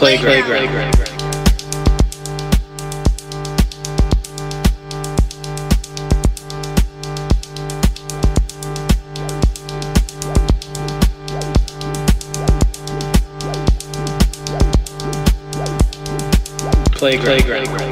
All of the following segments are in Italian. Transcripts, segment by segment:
Playground. Playground.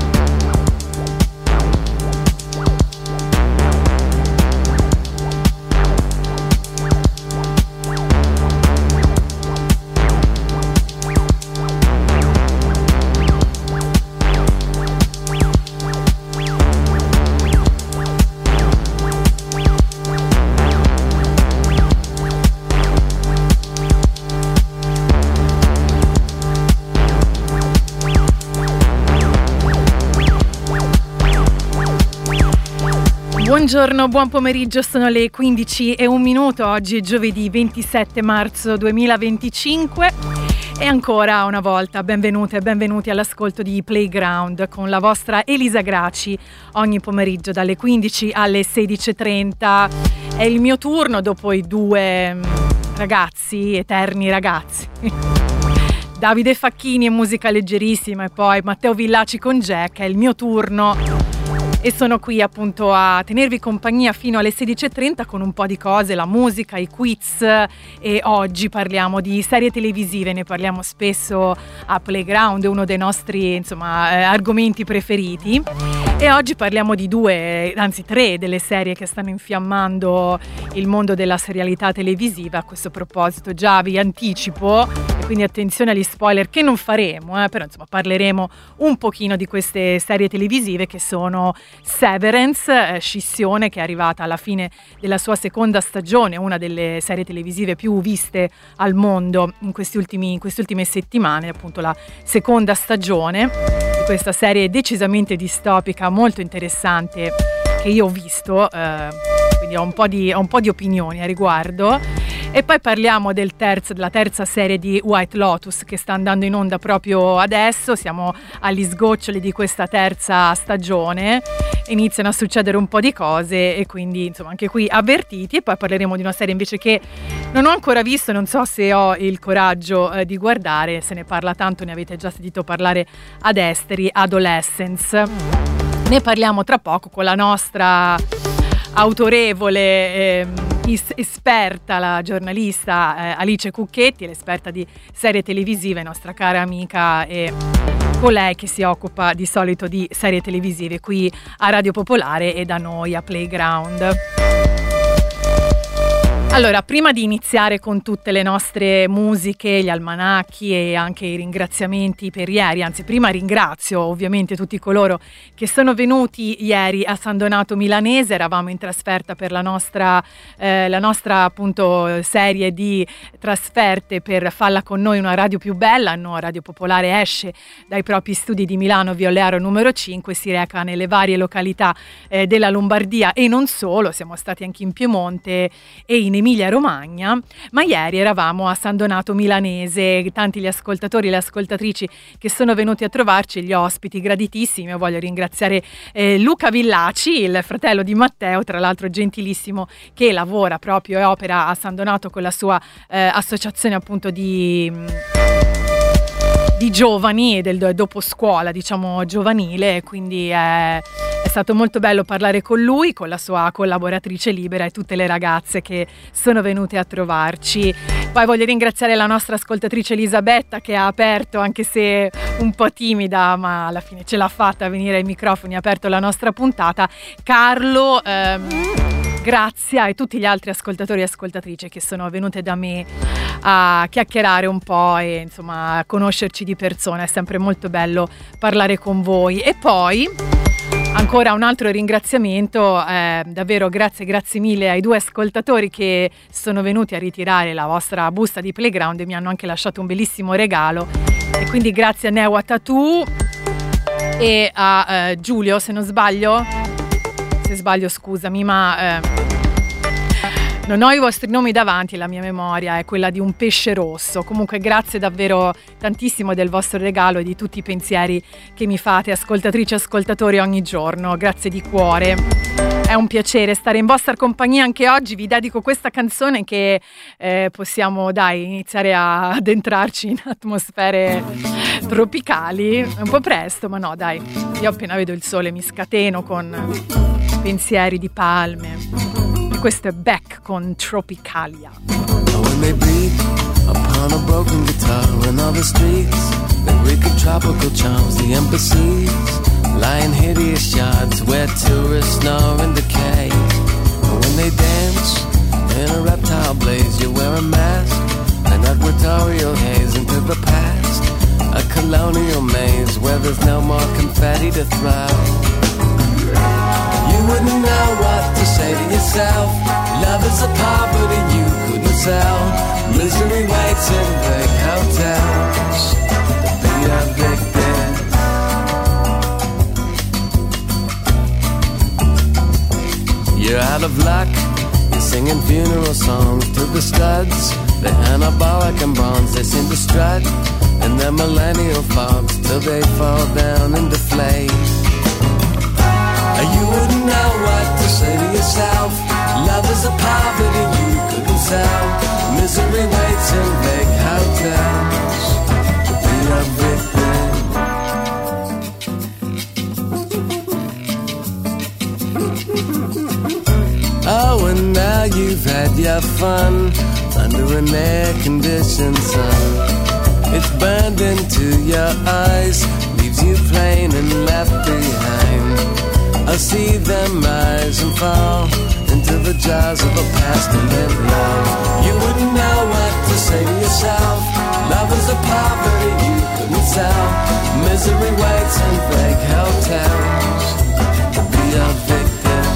Buongiorno, buon pomeriggio, sono le 15:01, oggi è giovedì 27 marzo 2025 e ancora una volta benvenute e benvenuti all'ascolto di Playground con la vostra Elisa Graci ogni pomeriggio dalle 15 alle 16:30. È il mio turno dopo i due ragazzi, eterni ragazzi. Davide Facchini e musica leggerissima e poi Matteo Villaci con Jack, è il mio turno. E sono qui appunto a tenervi compagnia fino alle 16:30 con un po' di cose, la musica, i quiz, e oggi parliamo di serie televisive, ne parliamo spesso a Playground, è uno dei nostri argomenti preferiti. E oggi parliamo di tre delle serie che stanno infiammando il mondo della serialità televisiva. A questo proposito già vi anticipo, e quindi attenzione agli spoiler che non faremo, però parleremo un pochino di queste serie televisive che sono Severance, scissione, che è arrivata alla fine della sua seconda stagione, una delle serie televisive più viste al mondo in queste ultime settimane, appunto la seconda stagione di questa serie decisamente distopica, molto interessante, che io ho visto, quindi ho un po' di opinioni a riguardo. E poi parliamo della terza serie di White Lotus che sta andando in onda proprio adesso, siamo agli sgoccioli di questa terza stagione, iniziano a succedere un po' di cose e quindi anche qui avvertiti. E poi parleremo di una serie invece che non ho ancora visto, non so se ho il coraggio di guardare, se ne parla tanto, ne avete già sentito parlare ad esteri, Adolescence. Ne parliamo tra poco con la nostra autorevole esperta, la giornalista Alice Cucchetti, l'esperta di serie televisive, nostra cara amica e colei che si occupa di solito di serie televisive qui a Radio Popolare e da noi a Playground. Allora, prima di iniziare con tutte le nostre musiche, gli almanacchi e anche i ringraziamenti per ieri, anzi prima ringrazio ovviamente tutti coloro che sono venuti ieri a San Donato Milanese. Eravamo in trasferta per la nostra appunto serie di trasferte per Falla con noi, una radio più bella. No, Radio Popolare esce dai propri studi di Milano Violearo numero 5, si reca nelle varie località della Lombardia e non solo, siamo stati anche in Piemonte e in Emilia Romagna, ma ieri eravamo a San Donato Milanese, tanti gli ascoltatori e le ascoltatrici che sono venuti a trovarci, gli ospiti graditissimi. Io voglio ringraziare Luca Villaci, il fratello di Matteo, tra l'altro gentilissimo, che lavora proprio e opera a San Donato con la sua associazione appunto di giovani e del dopo scuola, giovanile, quindi è stato molto bello parlare con lui, con la sua collaboratrice Libera e tutte le ragazze che sono venute a trovarci. Poi voglio ringraziare la nostra ascoltatrice Elisabetta che ha aperto, anche se un po' timida, ma alla fine ce l'ha fatta venire ai microfoni, ha aperto la nostra puntata. Carlo, grazie, e tutti gli altri ascoltatori e ascoltatrici che sono venute da me a chiacchierare un po' e a conoscerci di persona. È sempre molto bello parlare con voi. E poi ancora un altro ringraziamento, davvero grazie mille ai due ascoltatori che sono venuti a ritirare la vostra busta di Playground e mi hanno anche lasciato un bellissimo regalo, e quindi grazie a Neua Tattoo e a Giulio, se non sbaglio, se sbaglio scusami, ma Non ho i vostri nomi davanti, la mia memoria è quella di un pesce rosso. Comunque grazie davvero tantissimo del vostro regalo e di tutti i pensieri che mi fate, ascoltatrici e ascoltatori, ogni giorno. Grazie di cuore. È un piacere stare in vostra compagnia anche oggi. Vi dedico questa canzone che possiamo, iniziare a addentrarci in atmosfere tropicali. È un po' presto, ma no, dai. Io appena vedo il sole mi scateno con pensieri di palme. E questo è Beck con Tropicalia. When they beat upon a broken guitar in all the streets, they reek of tropical charms, the embassies lie in hideous yards where tourists snore and decay. And when they dance in a reptile blaze, you wear a mask, an equatorial haze into the past, a colonial maze where there's no more confetti to throw. You wouldn't know what to say to yourself. Love is a poverty you couldn't sell. Misery waits in big hotels to be a victim. You're out of luck. You're singing funeral songs to the studs. They're anabolic and bronze. They seem to strut in their millennial fogs till they fall down and deflate. You wouldn't know what to say to yourself. Love is a poverty you couldn't sell. Misery waits in big hotels to be a victim. Oh, and now you've had your fun under an air-conditioned sun. It's burned into your eyes, leaves you plain and left behind. I see them rise and fall into the jaws of a past and live love. You wouldn't know what to say to yourself. Love is a poverty you couldn't sell. Misery waits in big hotels to be a victim.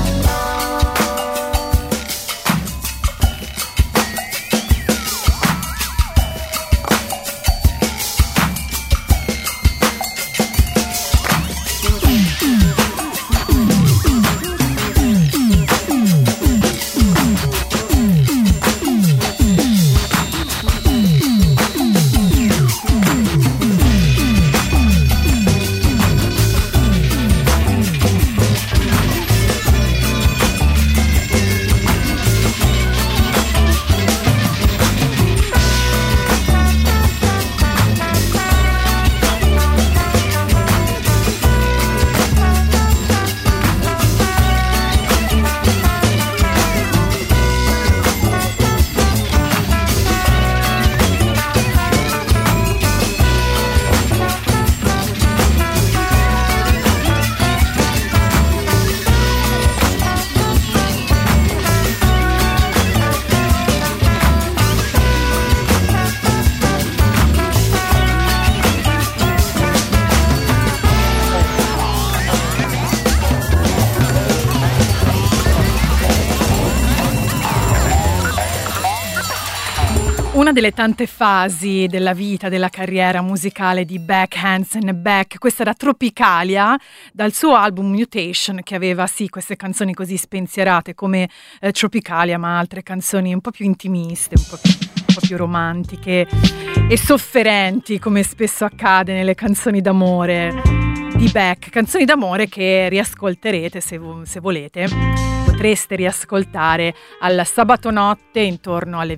Una delle tante fasi della vita, della carriera musicale di Beck Hansen Beck, questa era Tropicalia, dal suo album Mutation, che aveva sì queste canzoni così spensierate come Tropicalia, ma altre canzoni un po' più intimiste, un po' più romantiche e sofferenti, come spesso accade nelle canzoni d'amore di Beck. Canzoni d'amore che riascolterete se volete. Potreste riascoltare al sabato notte intorno alle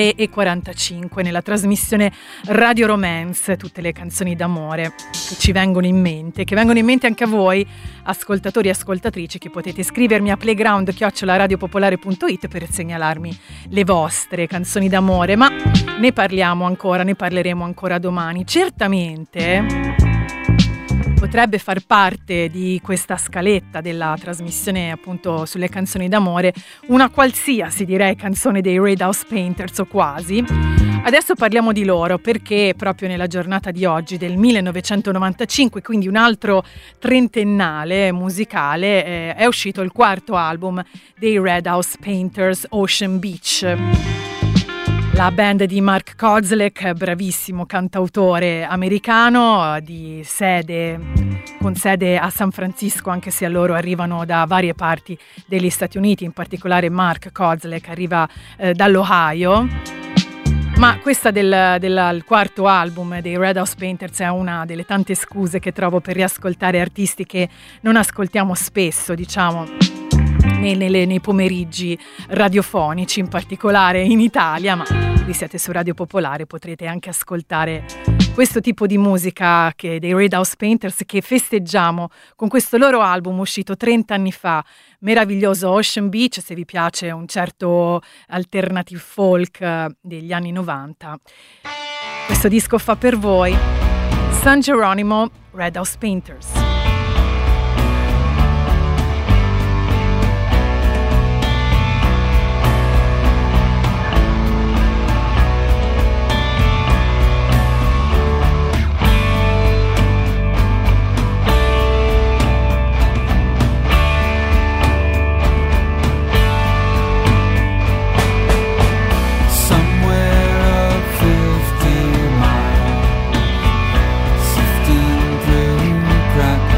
23:45 nella trasmissione Radio Romance, tutte le canzoni d'amore che ci vengono in mente, che vengono in mente anche a voi, ascoltatori e ascoltatrici, che potete scrivermi a playground@radiopopolare.it per segnalarmi le vostre canzoni d'amore, ma ne parleremo ancora domani. Certamente potrebbe far parte di questa scaletta della trasmissione appunto sulle canzoni d'amore una qualsiasi, direi, canzone dei Red House Painters o quasi. Adesso parliamo di loro perché proprio nella giornata di oggi del 1995, quindi un altro trentennale musicale, è uscito il quarto album dei Red House Painters, Ocean Beach. La band di Mark Kozelek, bravissimo cantautore americano con sede a San Francisco, anche se loro arrivano da varie parti degli Stati Uniti, in particolare Mark Kozelek arriva dall'Ohio. Ma questa del quarto album dei Red House Painters è una delle tante scuse che trovo per riascoltare artisti che non ascoltiamo spesso, diciamo, nei pomeriggi radiofonici, in particolare in Italia, ma vi siete su Radio Popolare, potrete anche ascoltare questo tipo di musica dei Red House Painters, che festeggiamo con questo loro album uscito 30 anni fa, meraviglioso Ocean Beach, se vi piace un certo alternative folk degli anni 90. Questo disco fa per voi San Geronimo, Red House Painters. Crack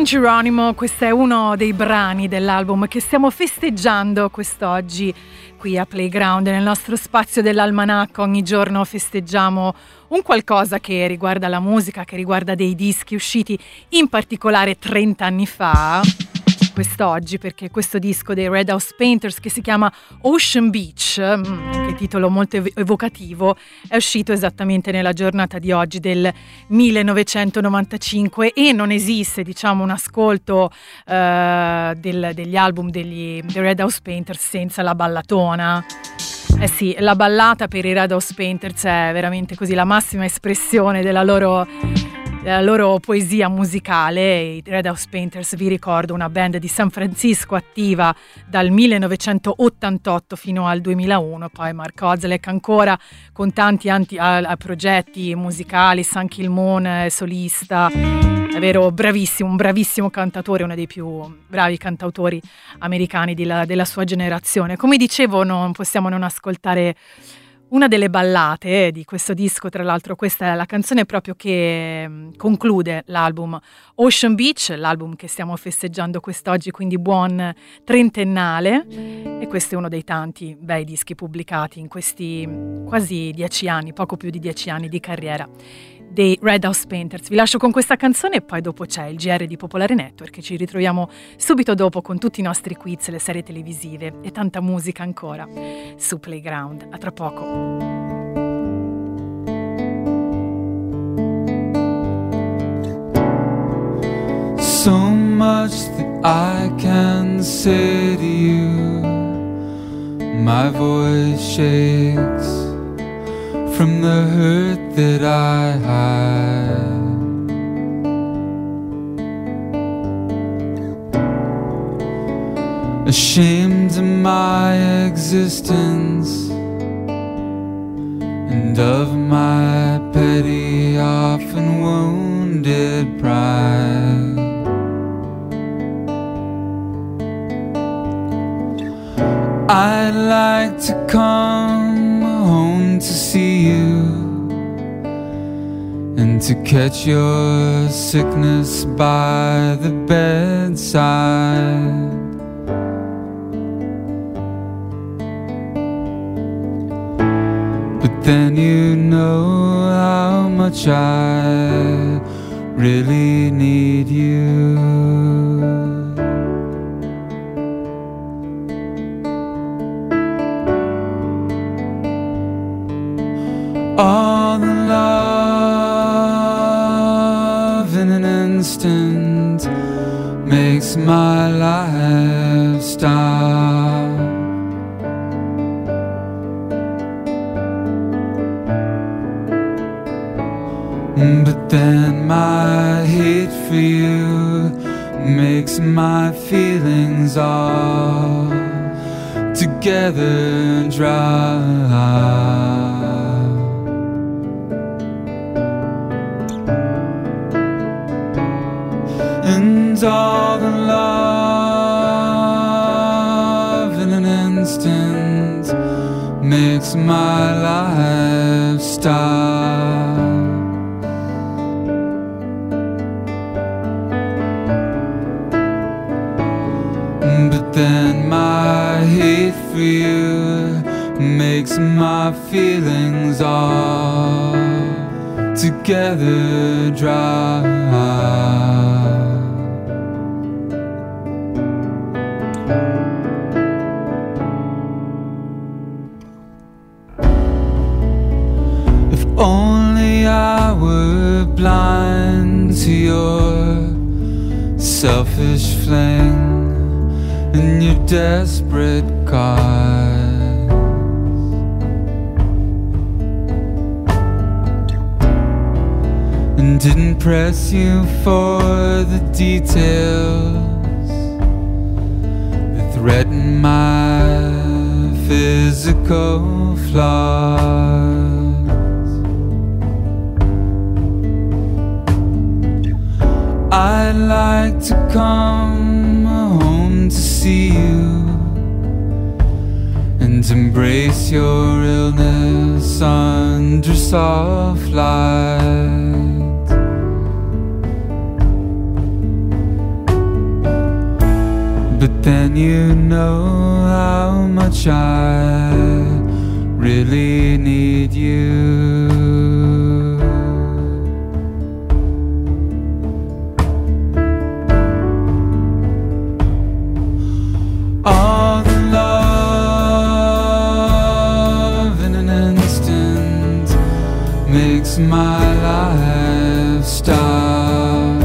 Geronimo, questo è uno dei brani dell'album che stiamo festeggiando quest'oggi qui a Playground, nel nostro spazio dell'almanacco. Ogni giorno festeggiamo un qualcosa che riguarda la musica, che riguarda dei dischi usciti in particolare 30 anni fa. Quest'oggi, perché questo disco dei Red House Painters, che si chiama Ocean Beach, che titolo molto evocativo, è uscito esattamente nella giornata di oggi del 1995 e non esiste, diciamo, un ascolto degli album dei Red House Painters senza la ballatona. Eh sì, la ballata per i Red House Painters è veramente così la massima espressione della loro poesia musicale. I Red House Painters, vi ricordo, una band di San Francisco attiva dal 1988 fino al 2001, poi Mark Kozlek ancora con tanti progetti musicali, Sun Kill Moon, solista, davvero bravissimo, un bravissimo cantatore, uno dei più bravi cantautori americani della sua generazione. Come dicevo, non possiamo non ascoltare una delle ballate di questo disco. Tra l'altro questa è la canzone proprio che conclude l'album Ocean Beach, l'album che stiamo festeggiando quest'oggi, quindi buon trentennale, e questo è uno dei tanti bei dischi pubblicati in questi quasi 10 anni, poco più di 10 anni di carriera dei Red House Painters. Vi lascio con questa canzone e poi dopo c'è il GR di Popolare Network, che ci ritroviamo subito dopo con tutti i nostri quiz, le serie televisive e tanta musica ancora su Playground. A tra poco. So much that I can say to you, my voice shakes from the hurt that I hide. Ashamed of my existence and of my petty, often wounded pride. I'd like to come home to see you and to catch your sickness by the bedside. But then you know how much I really need you. All the love in an instant makes my life stop. But then my hate for you makes my feelings all together dry. And all the love in an instant makes my life stop. But then my hate for you makes my feelings all together dry. Only I were blind to your selfish fling and your desperate cause, and didn't press you for the details that threaten my physical flaws. I'd like to come home to see you and embrace your illness under soft light. But then you know how much I really need you. All the love in an instant makes my life stop.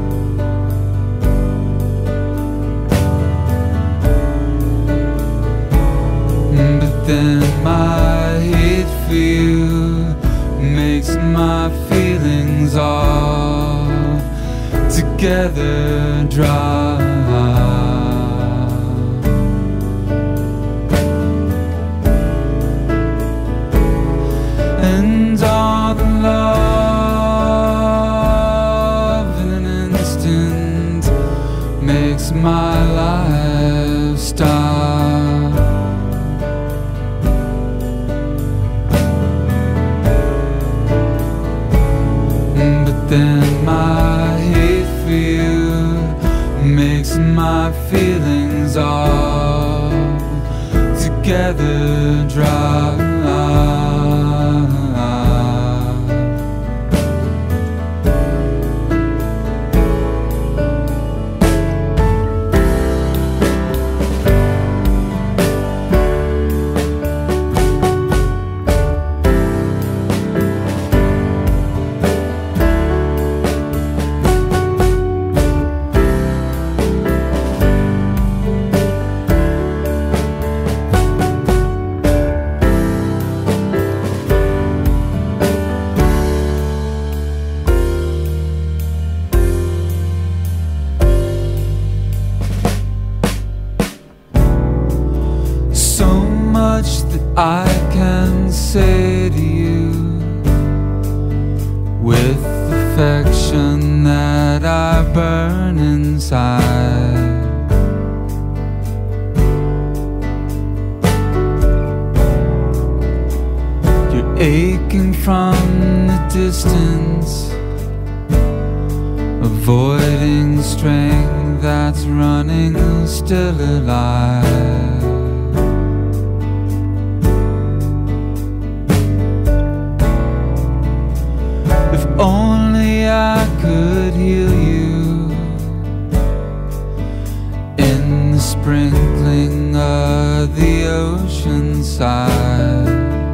But then my hate for you makes my feelings all together dry. And all the love in an instant makes my life stop. But then my hate for you makes my feelings all together dry. I can say to you with affection that I burn inside. You're aching from the distance, avoiding strength that's running still alive. Only I could heal you in the sprinkling of the ocean side.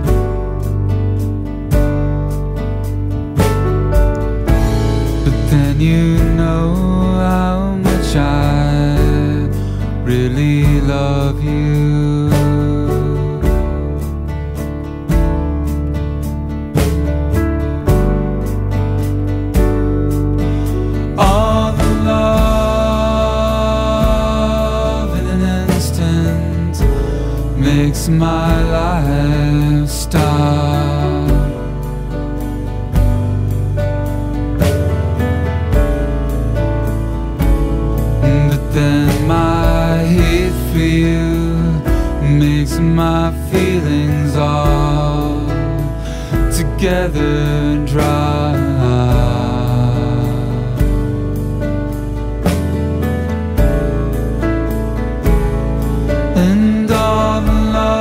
But then you know how much I really love you. Makes my life stop. But then my hate for you makes my feelings all together dry. And all the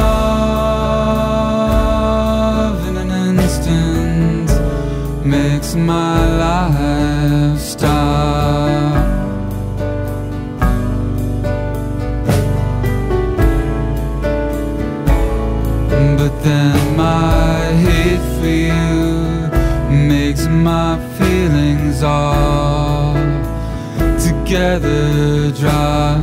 love in an instant makes my life stop. But then my hate for you makes my feelings all together dry.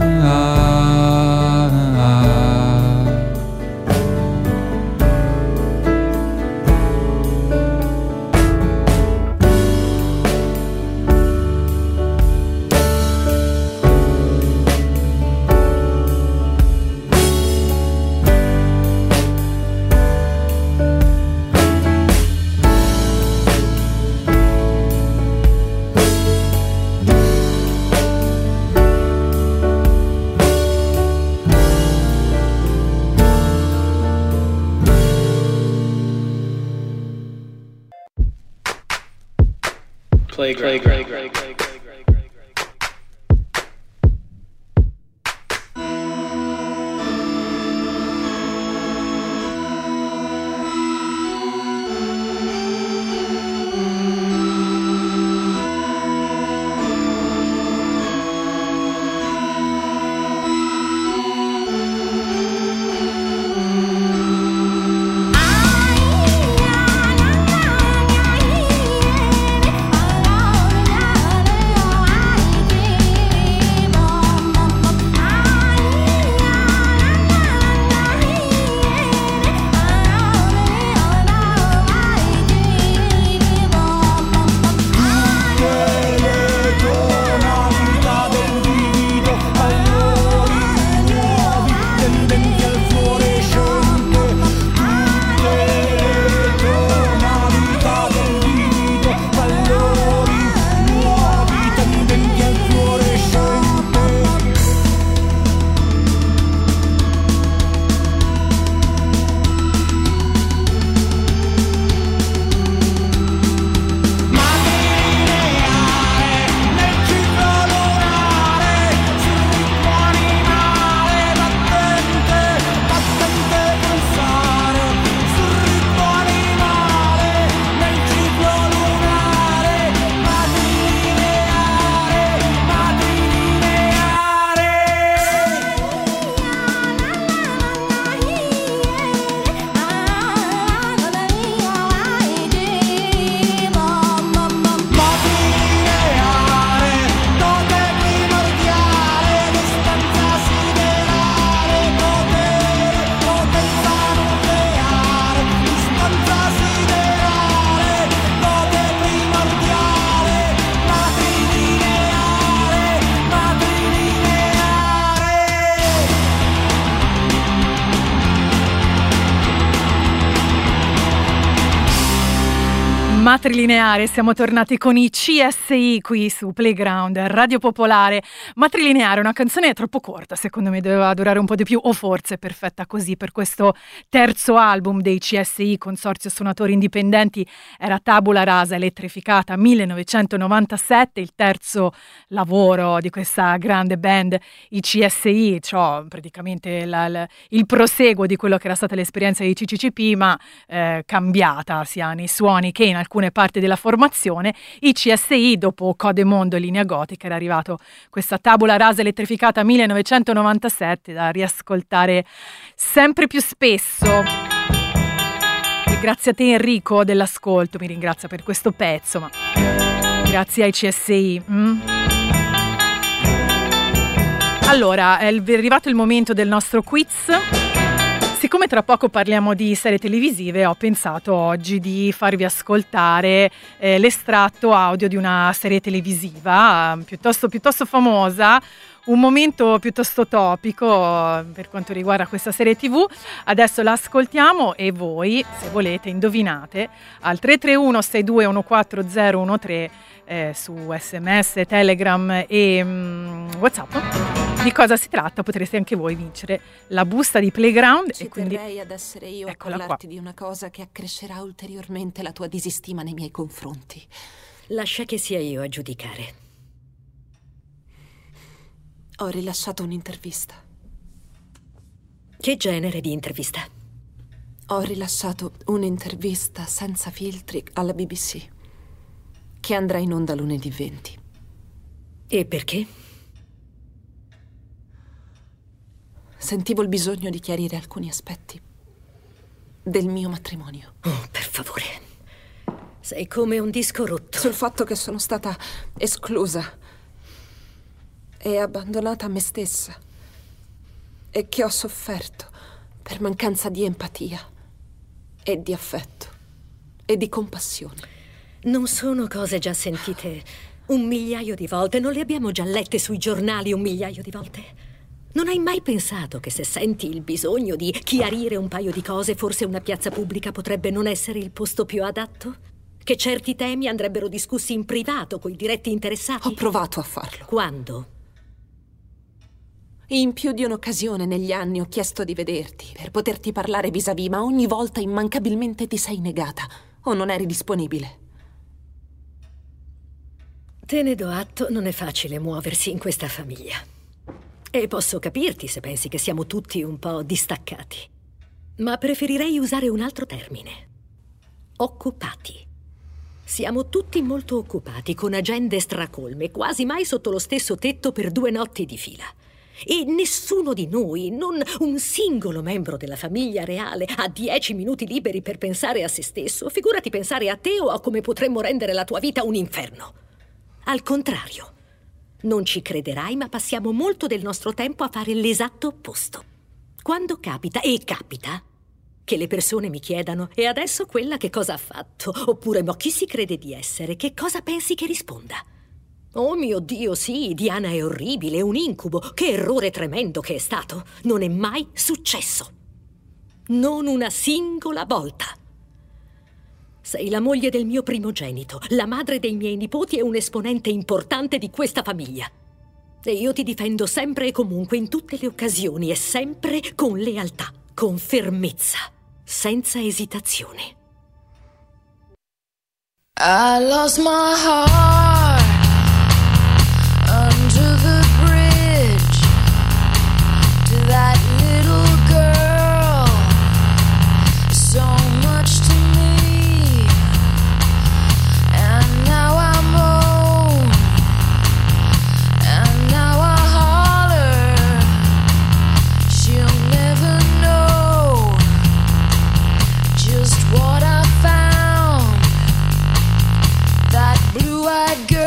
Playground. Matrilineare, siamo tornati con i CSI qui su Playground, Radio Popolare. Matrilineare, una canzone troppo corta, secondo me doveva durare un po' di più, o forse perfetta così per questo terzo album dei CSI, Consorzio Suonatori Indipendenti. Era Tabula Rasa Elettrificata 1997, il terzo lavoro di questa grande band, i CSI, cioè praticamente il proseguo di quello che era stata l'esperienza di CCCP, ma cambiata sia nei suoni che in alcune parti della formazione. I CSI, dopo Codemondo e Linea Gotica, era arrivato questa Tabula Rasa Elettrificata 1997 da riascoltare sempre più spesso. E grazie a te Enrico dell'ascolto, mi ringrazia per questo pezzo, ma grazie ai CSI. Allora, è arrivato il momento del nostro quiz. Siccome tra poco parliamo di serie televisive, ho pensato oggi di farvi ascoltare l'estratto audio di una serie televisiva piuttosto famosa, un momento piuttosto topico per quanto riguarda questa serie TV. Adesso la ascoltiamo e voi, se volete, indovinate al 331 6214013 su SMS, Telegram e WhatsApp di cosa si tratta. Potreste anche voi vincere la busta di Playground. Ci e quindi terrei ad essere io a parlarti di una cosa che accrescerà ulteriormente la tua disistima nei miei confronti. Lascia che sia io a giudicare. Ho rilasciato un'intervista. Che genere di intervista? Ho rilasciato un'intervista senza filtri alla BBC, che andrà in onda lunedì 20. E perché? Sentivo il bisogno di chiarire alcuni aspetti del mio matrimonio. Oh, per favore. Sei come un disco rotto. Sul fatto che sono stata esclusa e abbandonata a me stessa e che ho sofferto per mancanza di empatia e di affetto e di compassione. Non sono cose già sentite 1.000.000 di volte? Non le abbiamo già lette sui giornali 1.000.000 di volte? Non hai mai pensato che se senti il bisogno di chiarire un paio di cose, forse una piazza pubblica potrebbe non essere il posto più adatto? Che certi temi andrebbero discussi in privato coi diretti interessati? Ho provato a farlo. Quando? In più di un'occasione negli anni ho chiesto di vederti per poterti parlare vis-à-vis, ma ogni volta immancabilmente ti sei negata o non eri disponibile. Te ne do atto, non è facile muoversi in questa famiglia. E posso capirti se pensi che siamo tutti un po' distaccati. Ma preferirei usare un altro termine. Occupati. Siamo tutti molto occupati, con agende stracolme, quasi mai sotto lo stesso tetto per 2 notti di fila. E nessuno di noi, non un singolo membro della famiglia reale, ha 10 minuti liberi per pensare a se stesso. Figurati pensare a te o a come potremmo rendere la tua vita un inferno. Al contrario. Non ci crederai, ma passiamo molto del nostro tempo a fare l'esatto opposto. Quando capita, e capita, che le persone mi chiedano «E adesso quella che cosa ha fatto?» Oppure «Ma chi si crede di essere?» Che cosa pensi che risponda? «Oh mio Dio, sì, Diana è orribile, è un incubo. Che errore tremendo che è stato. Non è mai successo. Non una singola volta. Sei la moglie del mio primogenito, la madre dei miei nipoti e un esponente importante di questa famiglia. E io ti difendo sempre e comunque, in tutte le occasioni e sempre con lealtà, con fermezza, senza esitazione». I lost my heart under the bridge to that little girl, so much to me, and now I'm old, and now I holler, she'll never know just what I found, that blue-eyed girl.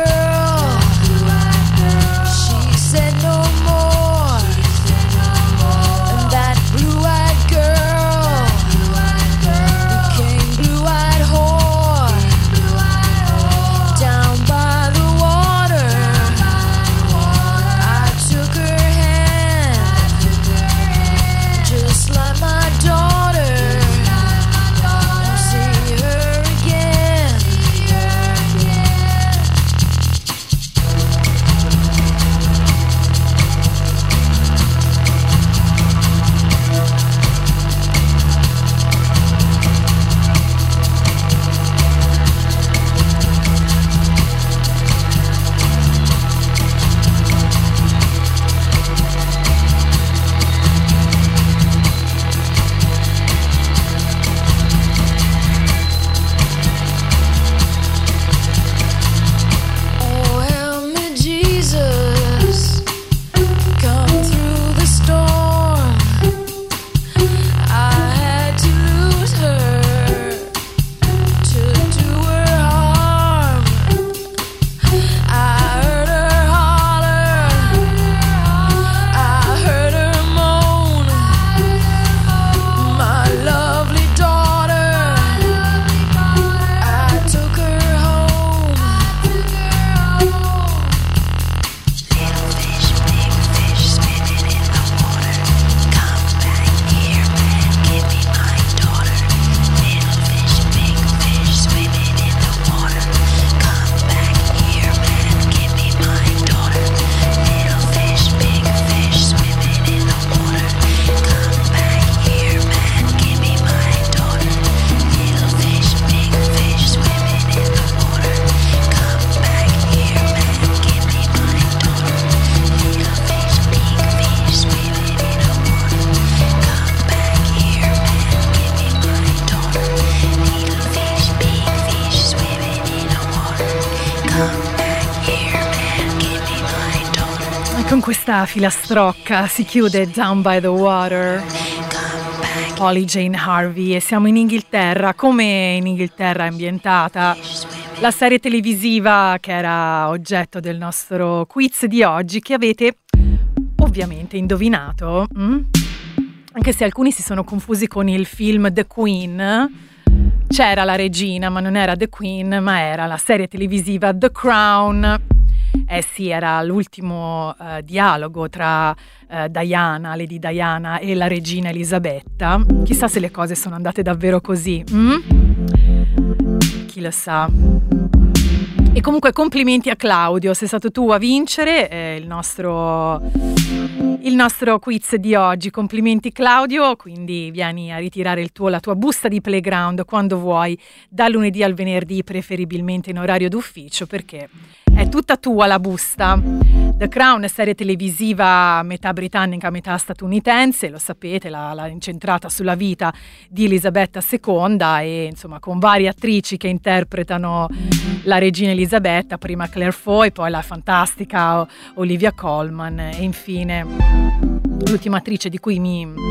Con questa filastrocca si chiude Down by the Water, Holly Jane Harvey, e siamo in Inghilterra. Come in Inghilterra è ambientata la serie televisiva che era oggetto del nostro quiz di oggi, che avete ovviamente indovinato, anche se alcuni si sono confusi con il film The Queen. C'era la regina, ma non era The Queen, ma era la serie televisiva The Crown. Sì, era l'ultimo dialogo tra Lady Diana e la regina Elisabetta. Chissà se le cose sono andate davvero così. Chi lo sa. E comunque complimenti a Claudio, sei stato tu a vincere il nostro quiz di oggi. Complimenti Claudio, quindi vieni a ritirare la tua busta di Playground quando vuoi, dal lunedì al venerdì, preferibilmente in orario d'ufficio, perché è tutta tua la busta. The Crown è serie televisiva metà britannica, metà statunitense, lo sapete, l'ha incentrata sulla vita di Elisabetta II e insomma con varie attrici che interpretano la regina Elisabetta, prima Claire Foy, poi la fantastica Olivia Colman e infine l'ultima attrice di cui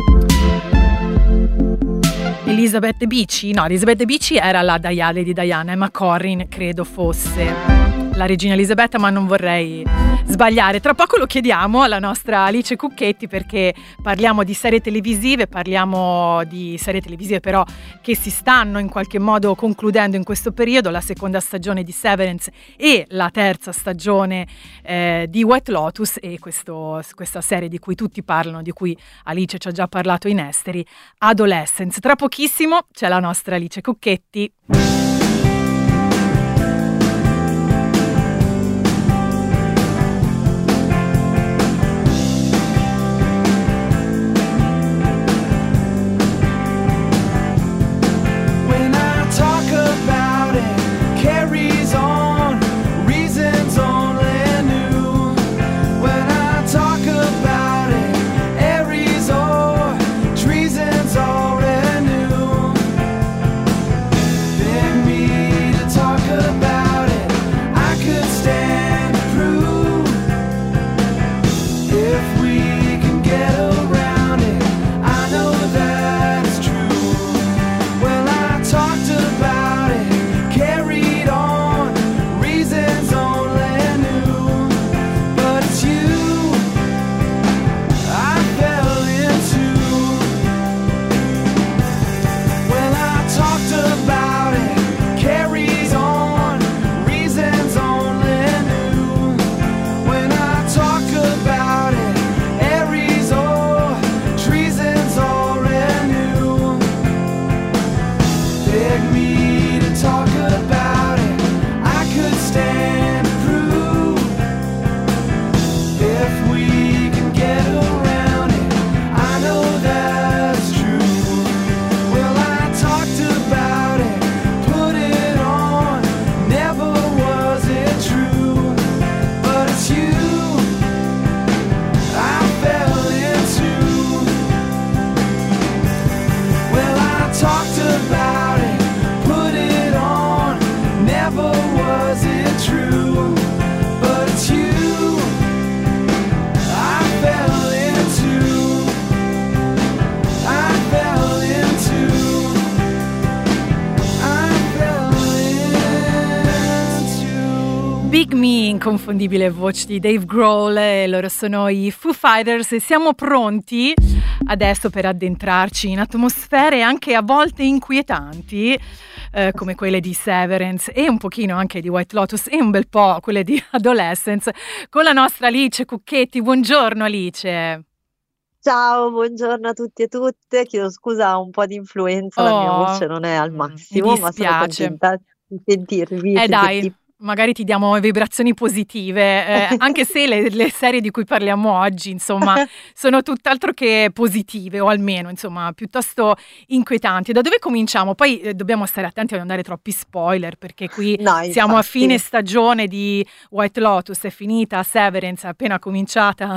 Elizabeth Beachy era la Lady Diana, Emma Corrin credo fosse la regina Elisabetta, ma non vorrei sbagliare. Tra poco lo chiediamo alla nostra Alice Cucchetti, perché parliamo di serie televisive però che si stanno in qualche modo concludendo in questo periodo, la seconda stagione di Severance e la terza stagione di White Lotus, e questa serie di cui tutti parlano, di cui Alice ci ha già parlato in esteri, Adolescence. Tra pochissimo c'è la nostra Alice Cucchetti. Inconfondibile voce di Dave Grohl, e loro sono i Foo Fighters, e siamo pronti adesso per addentrarci in atmosfere anche a volte inquietanti, come quelle di Severance e un pochino anche di White Lotus e un bel po' quelle di Adolescence, con la nostra Alice Cucchetti. Buongiorno Alice. Ciao, buongiorno a tutti e tutte. Chiedo scusa, un po' di influenza, la mia voce non è al massimo, ma sono contenta di sentirvi. Dai, magari ti diamo vibrazioni positive, anche se le serie di cui parliamo oggi, insomma, sono tutt'altro che positive, o almeno, insomma, piuttosto inquietanti. Da dove cominciamo? Poi dobbiamo stare attenti a non dare troppi spoiler, perché qui siamo a fine stagione di White Lotus, è finita Severance, è appena cominciata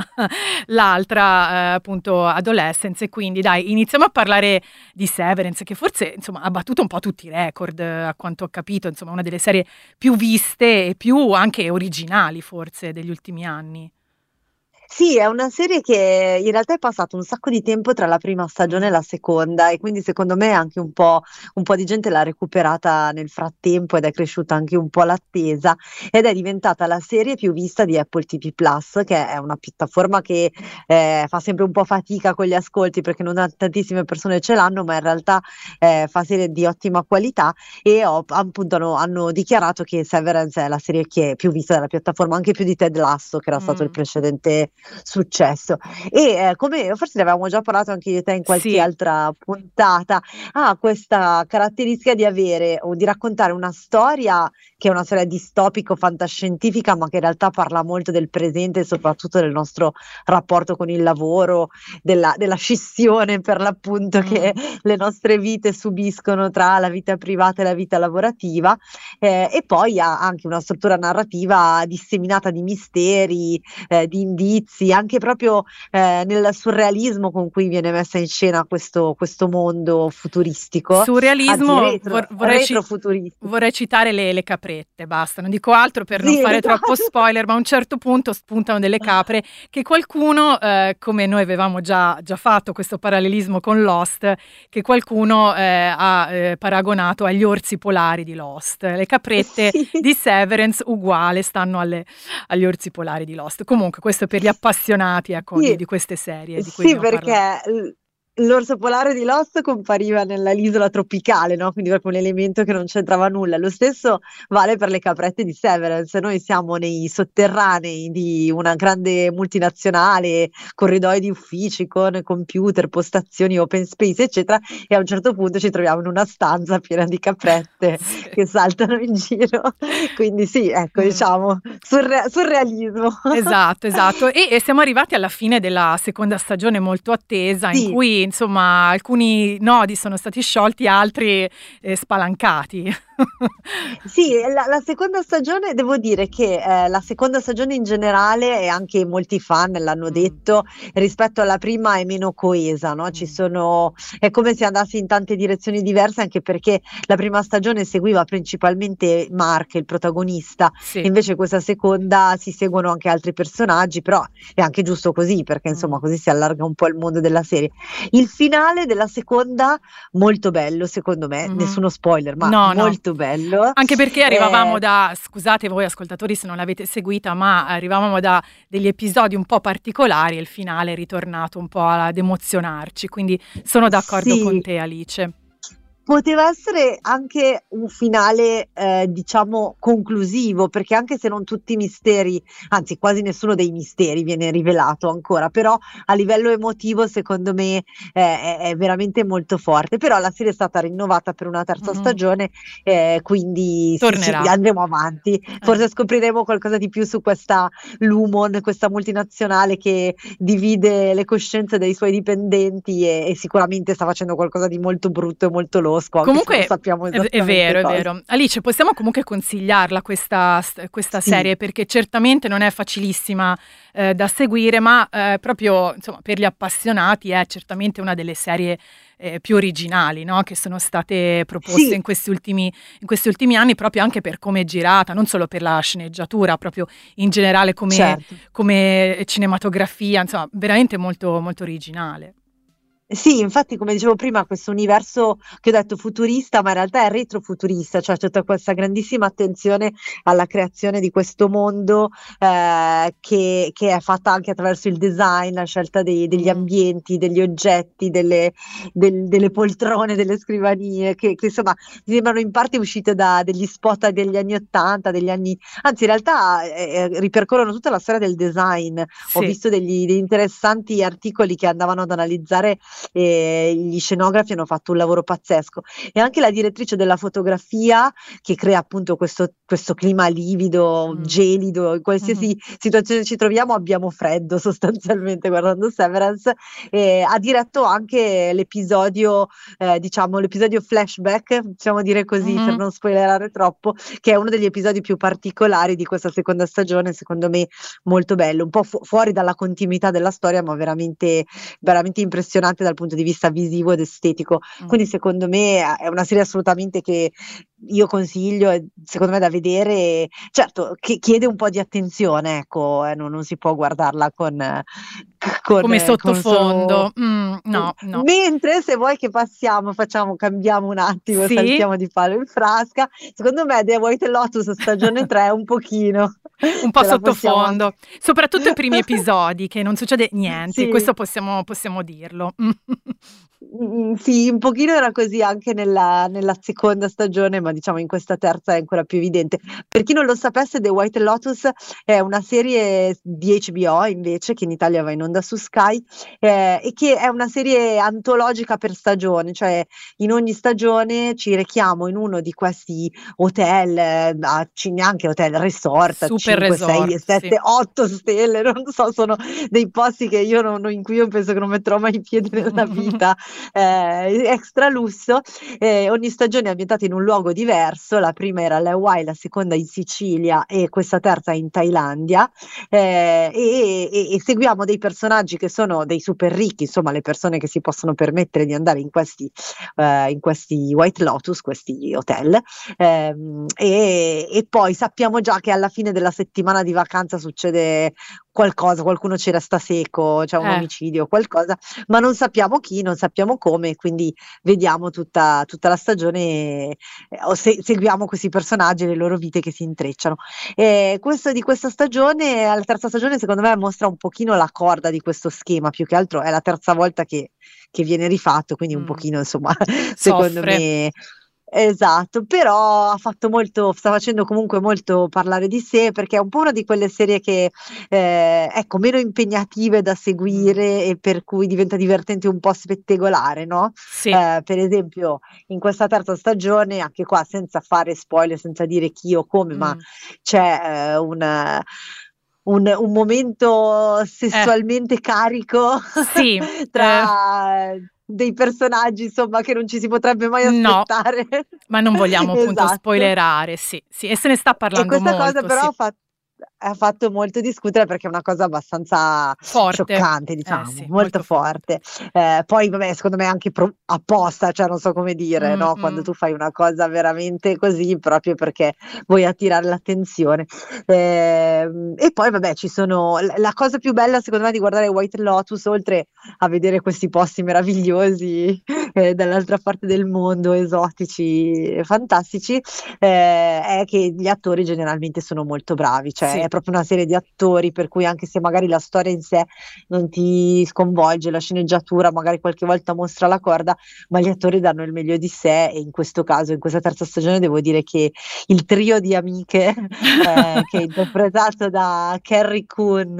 l'altra, appunto, Adolescence, e quindi dai, iniziamo a parlare di Severance, che forse, insomma, ha battuto un po' tutti i record, a quanto ho capito, insomma, una delle serie più viste e più anche originali forse degli ultimi anni. Sì, è una serie che in realtà è passato un sacco di tempo tra la prima stagione e la seconda e quindi secondo me anche un po' di gente l'ha recuperata nel frattempo ed è cresciuta anche un po' l'attesa ed è diventata la serie più vista di Apple TV Plus, che è una piattaforma che fa sempre un po' fatica con gli ascolti perché non tantissime persone ce l'hanno, ma in realtà fa serie di ottima qualità e appunto hanno dichiarato che Severance è la serie che è più vista dalla piattaforma, anche più di Ted Lasso, che era stato il precedente successo. E come forse ne avevamo già parlato anche io e te in qualche Sì. altra puntata, ha questa caratteristica di avere o di raccontare una storia che è una storia distopico fantascientifica, ma che in realtà parla molto del presente e soprattutto del nostro rapporto con il lavoro, della scissione per l'appunto che le nostre vite subiscono tra la vita privata e la vita lavorativa, e poi ha anche una struttura narrativa disseminata di misteri, di indizi, anche proprio nel surrealismo con cui viene messa in scena questo mondo futuristico. Surrealismo, Anzi, retrofuturistico. vorrei citare le caprette, basta, non dico altro per non Sì, fare esatto. troppo spoiler, ma a un certo punto spuntano delle capre che qualcuno, come noi avevamo già fatto questo parallelismo con Lost, che qualcuno ha paragonato agli orsi polari di Lost. Le caprette Sì. di Severance uguale stanno agli orsi polari di Lost. Comunque questo è per gli appassionati, ecco, Sì. di queste serie di cui Sì, abbiamo parlato. perché l'orso polare di Lost compariva nell'isola tropicale, no? Quindi proprio un elemento che non c'entrava nulla. Lo stesso vale per le caprette di Severance. Noi siamo nei sotterranei di una grande multinazionale, corridoi di uffici con computer, postazioni, open space, eccetera, e a un certo punto ci troviamo in una stanza piena di caprette Sì. che saltano in giro. Quindi sì, ecco, diciamo, surrealismo. Esatto. E siamo arrivati alla fine della seconda stagione molto attesa, in Sì. cui insomma alcuni nodi sono stati sciolti, altri spalancati. Sì, la seconda stagione, devo dire che la seconda stagione in generale, e anche molti fan l'hanno detto, rispetto alla prima è meno coesa, no? È come se andasse in tante direzioni diverse, anche perché la prima stagione seguiva principalmente Mark, il protagonista, Sì. invece questa seconda si seguono anche altri personaggi, però è anche giusto così, perché insomma così si allarga un po' il mondo della serie. Il finale della seconda, molto bello secondo me, nessuno spoiler, ma No. molto bello. Anche perché arrivavamo scusate voi ascoltatori se non l'avete seguita, ma arrivavamo da degli episodi un po' particolari e il finale è ritornato un po' ad emozionarci, quindi sono d'accordo Sì. con te, Alice. Poteva essere anche un finale, diciamo, conclusivo, perché anche se non tutti i misteri, anzi quasi nessuno dei misteri viene rivelato ancora, però a livello emotivo secondo me è veramente molto forte. Però la serie è stata rinnovata per una terza stagione, quindi sì, Tornerà. andremo avanti. Forse scopriremo qualcosa di più su questa Lumon, questa multinazionale che divide le coscienze dei suoi dipendenti e sicuramente sta facendo qualcosa di molto brutto e molto losco. Comunque sappiamo è vero. Alice, possiamo comunque consigliarla questa serie, perché certamente non è facilissima da seguire, ma proprio insomma per gli appassionati è certamente una delle serie più originali, no? Che sono state proposte in questi ultimi anni, proprio anche per come è girata, non solo per la sceneggiatura, proprio in generale come cinematografia, insomma veramente molto, molto originale. Sì, infatti come dicevo prima, questo universo che ho detto futurista, ma in realtà è retrofuturista, cioè c'è tutta questa grandissima attenzione alla creazione di questo mondo che è fatta anche attraverso il design, la scelta degli ambienti, degli oggetti, delle poltrone, delle scrivanie, che insomma sembrano in parte uscite da degli spot degli anni '80, anzi in realtà ripercorrono tutta la storia del design. Ho visto degli interessanti articoli che andavano ad analizzare gli scenografi hanno fatto un lavoro pazzesco e anche la direttrice della fotografia che crea appunto questo clima livido, gelido, in qualsiasi situazione ci troviamo abbiamo freddo sostanzialmente guardando Severance, ha diretto anche l'episodio l'episodio flashback, possiamo dire così per non spoilerare troppo, che è uno degli episodi più particolari di questa seconda stagione, secondo me molto bello, un po' fuori dalla continuità della storia, ma veramente, veramente impressionante dal punto di vista visivo ed estetico. Quindi secondo me è una serie assolutamente che io consiglio, e secondo me da vedere, certo che chiede un po' di attenzione, ecco, non si può guardarla con come sottofondo. solo... No. Mentre se vuoi che cambiamo un attimo, Sì. saltiamo di palo in frasca, secondo me The White Lotus stagione 3 è un pochino Un po' ce la possiamo- sottofondo, soprattutto i primi episodi, che non succede niente, Sì. questo possiamo dirlo. Sì, un pochino era così anche nella seconda stagione, ma diciamo in questa terza è ancora più evidente. Per chi non lo sapesse, The White Lotus è una serie di HBO invece, che in Italia va in onda su Sky, e che è una serie antologica per stagione, cioè in ogni stagione ci rechiamo in uno di questi hotel, neanche hotel, resort, a Super 5, 6, resort, 7, sì. 8 stelle, non so, sono dei posti che io in cui io penso che non metterò mai i piedi nella vita, extra lusso. Ogni stagione è ambientata in un luogo diverso, la prima era alle Hawaii, la seconda in Sicilia e questa terza in Thailandia, e seguiamo dei personaggi che sono dei super ricchi, insomma le persone che si possono permettere di andare in questi White Lotus, questi hotel, e poi sappiamo già che alla fine della settimana di vacanza succede qualcosa, qualcuno ci resta seco, c'è un omicidio, qualcosa, ma non sappiamo chi, non sappiamo come, quindi vediamo tutta la stagione, seguiamo questi personaggi e le loro vite che si intrecciano. Questo di questa stagione, alla terza stagione, secondo me mostra un pochino la corda di questo schema, più che altro è la terza volta che viene rifatto, quindi un pochino, insomma, secondo me... Esatto, però sta facendo comunque molto parlare di sé, perché è un po' una di quelle serie che ecco, meno impegnative da seguire e per cui diventa divertente, un po' spettacolare, no? Sì. Per esempio in questa terza stagione, anche qua senza fare spoiler, senza dire chi o come, ma c'è un momento sessualmente carico Sì, tra dei personaggi, insomma, che non ci si potrebbe mai no, aspettare. ma non vogliamo appunto Esatto. spoilerare, sì, e se ne sta parlando E questa molto, cosa però sì. ha fatto molto discutere, perché è una cosa abbastanza Forte. scioccante, diciamo, Sì, molto forte. Poi vabbè, secondo me anche apposta, cioè non so come dire, no? Quando tu fai una cosa veramente così, proprio perché vuoi attirare l'attenzione. E poi vabbè, ci sono la cosa più bella secondo me di guardare White Lotus, oltre a vedere questi posti meravigliosi dall'altra parte del mondo, esotici, fantastici, è che gli attori generalmente sono molto bravi, cioè è proprio una serie di attori per cui anche se magari la storia in sé non ti sconvolge, la sceneggiatura magari qualche volta mostra la corda, ma gli attori danno il meglio di sé, e in questo caso, in questa terza stagione, devo dire che il trio di amiche che è interpretato da Carrie Coon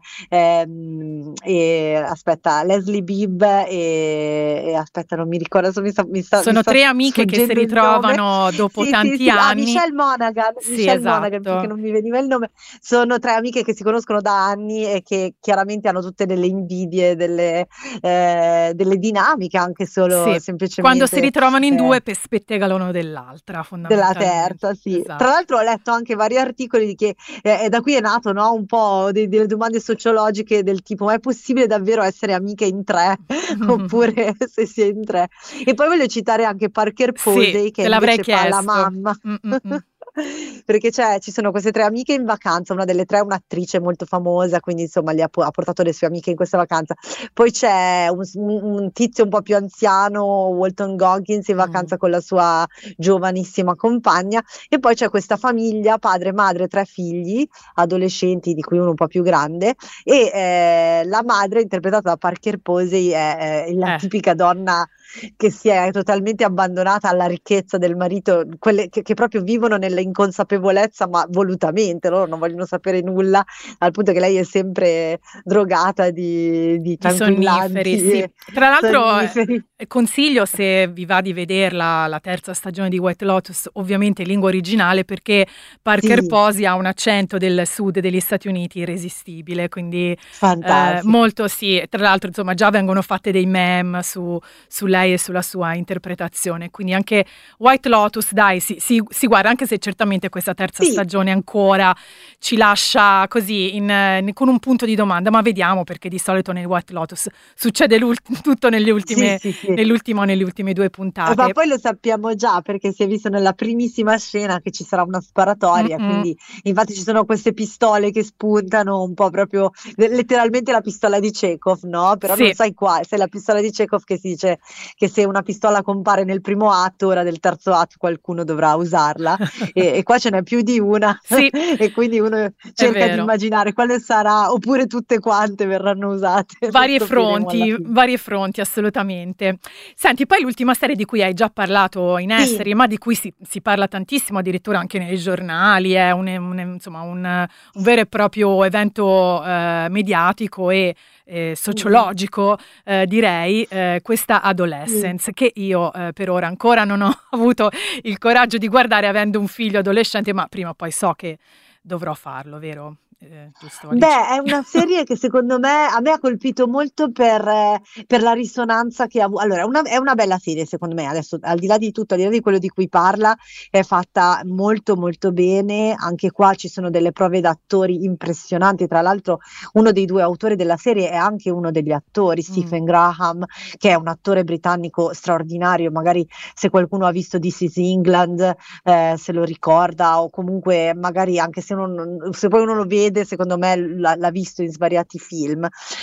e aspetta, Leslie Bibb e aspetta, non mi ricordo, sono tre amiche che si ritrovano dopo tanti anni. Michelle Monaghan, esatto. perché non mi veniva il nome. Sono tre amiche che si conoscono da anni e che chiaramente hanno tutte delle invidie, delle dinamiche, anche solo semplicemente. Quando si ritrovano in due per spettegalo dell'altra, fondamentalmente. Della terza, sì. Esatto. Tra l'altro ho letto anche vari articoli che da qui è nato, no, un po' delle domande sociologiche del tipo: ma è possibile davvero essere amiche in tre? Oppure se si è in tre? E poi voglio citare anche Parker Posey, che invece fa la mamma. Perché ci sono queste tre amiche in vacanza, una delle tre è un'attrice molto famosa, quindi insomma ha portato le sue amiche in questa vacanza. Poi c'è un tizio un po' più anziano, Walton Goggins, in vacanza con la sua giovanissima compagna, e poi c'è questa famiglia, padre, madre, tre figli adolescenti, di cui uno un po' più grande, e la madre, interpretata da Parker Posey, è la tipica donna che si è totalmente abbandonata alla ricchezza del marito, quelle che proprio vivono nella inconsapevolezza, ma volutamente, loro non vogliono sapere nulla, al punto che lei è sempre drogata di tranquillanti. Sì. Tra l'altro consiglio, se vi va di vederla, la terza stagione di White Lotus, ovviamente in lingua originale, perché Parker Posey ha un accento del sud degli Stati Uniti irresistibile, quindi molto tra l'altro insomma già vengono fatte dei meme su lei, lei e sulla sua interpretazione. Quindi anche White Lotus, dai, si guarda, anche se certamente questa terza stagione ancora ci lascia così con un punto di domanda, ma vediamo, perché di solito nel White Lotus succede tutto nelle ultime 2 puntate. Ma poi lo sappiamo già, perché si è visto nella primissima scena che ci sarà una sparatoria, quindi infatti ci sono queste pistole che spuntano un po', proprio letteralmente la pistola di Chekhov, no? Però non sai quale, se è la pistola di Chekhov che si dice che se una pistola compare nel primo atto, ora del terzo atto qualcuno dovrà usarla e qua ce n'è più di una e quindi uno cerca di immaginare quale sarà, oppure tutte quante verranno usate. Varie fronti, assolutamente. Senti, poi l'ultima serie di cui hai già parlato in Esseri, ma di cui si parla tantissimo, addirittura anche nei giornali, è un vero e proprio evento mediatico e sociologico, direi, questa Adolescence, che io per ora ancora non ho avuto il coraggio di guardare, avendo un figlio adolescente, ma prima o poi so che dovrò farlo, vero? Giusto, Beh, è una serie che secondo me a me ha colpito molto per la risonanza che ha avuto. Allora, è una bella serie secondo me, adesso al di là di tutto, al di là di quello di cui parla, è fatta molto molto bene. Anche qua ci sono delle prove d'attori impressionanti, tra l'altro uno dei 2 autori della serie è anche uno degli attori, Stephen Graham, che è un attore britannico straordinario. Magari se qualcuno ha visto This is England se lo ricorda, o comunque magari anche se poi uno lo vede, secondo me l'ha visto in svariati film,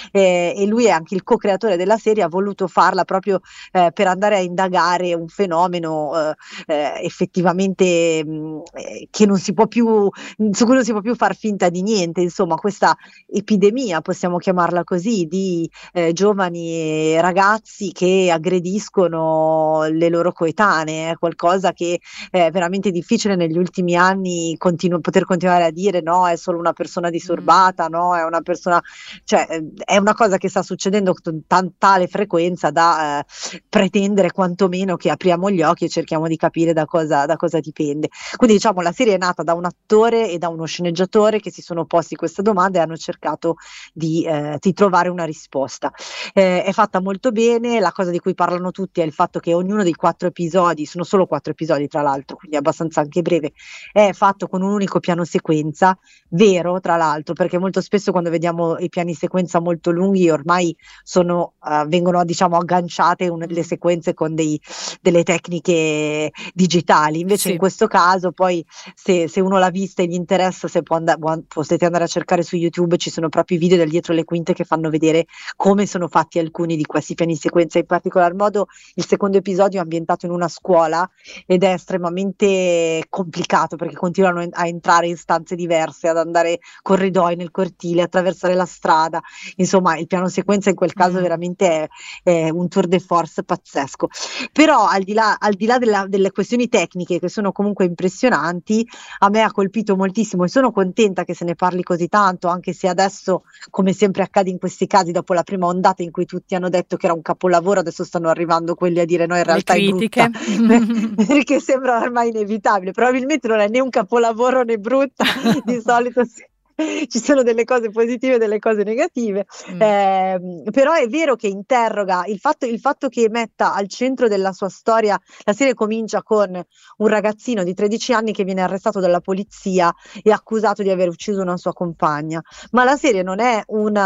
e lui è anche il co-creatore della serie, ha voluto farla proprio per andare a indagare un fenomeno effettivamente che non si può più, su cui non si può più far finta di niente, insomma questa epidemia, possiamo chiamarla così, di giovani ragazzi che aggrediscono le loro coetanee. È qualcosa che è veramente difficile negli ultimi anni poter continuare a dire no, è solo una persona disturbata, no, è una persona, cioè è una cosa che sta succedendo con tale frequenza da pretendere quantomeno che apriamo gli occhi e cerchiamo di capire da cosa dipende. Quindi diciamo la serie è nata da un attore e da uno sceneggiatore che si sono posti questa domanda e hanno cercato di trovare una risposta. È fatta molto bene. La cosa di cui parlano tutti è il fatto che ognuno dei 4 episodi, sono solo 4 episodi tra l'altro, quindi abbastanza anche breve, è fatto con un unico piano sequenza, vero tra l'altro, perché molto spesso quando vediamo i piani sequenza molto lunghi ormai vengono diciamo agganciate le sequenze con delle tecniche digitali, invece in questo caso poi se uno l'ha vista e gli interessa, potete andare a cercare su YouTube, ci sono proprio i video del dietro le quinte che fanno vedere come sono fatti alcuni di questi piani sequenza. In particolar modo il secondo episodio è ambientato in una scuola ed è estremamente complicato perché continuano a entrare in stanze diverse, ad andare corridoi nel cortile, attraversare la strada, insomma il piano sequenza in quel caso veramente è un tour de force pazzesco. Però al di là delle questioni tecniche, che sono comunque impressionanti, a me ha colpito moltissimo e sono contenta che se ne parli così tanto, anche se adesso, come sempre accade in questi casi, dopo la prima ondata in cui tutti hanno detto che era un capolavoro, adesso stanno arrivando quelli a dire no, in realtà è brutta, perché sembra ormai inevitabile. Probabilmente non è né un capolavoro né brutta, di solito ci sono delle cose positive e delle cose negative, però è vero che interroga il fatto che metta al centro della sua storia. La serie comincia con un ragazzino di 13 anni che viene arrestato dalla polizia e accusato di aver ucciso una sua compagna, ma la serie non è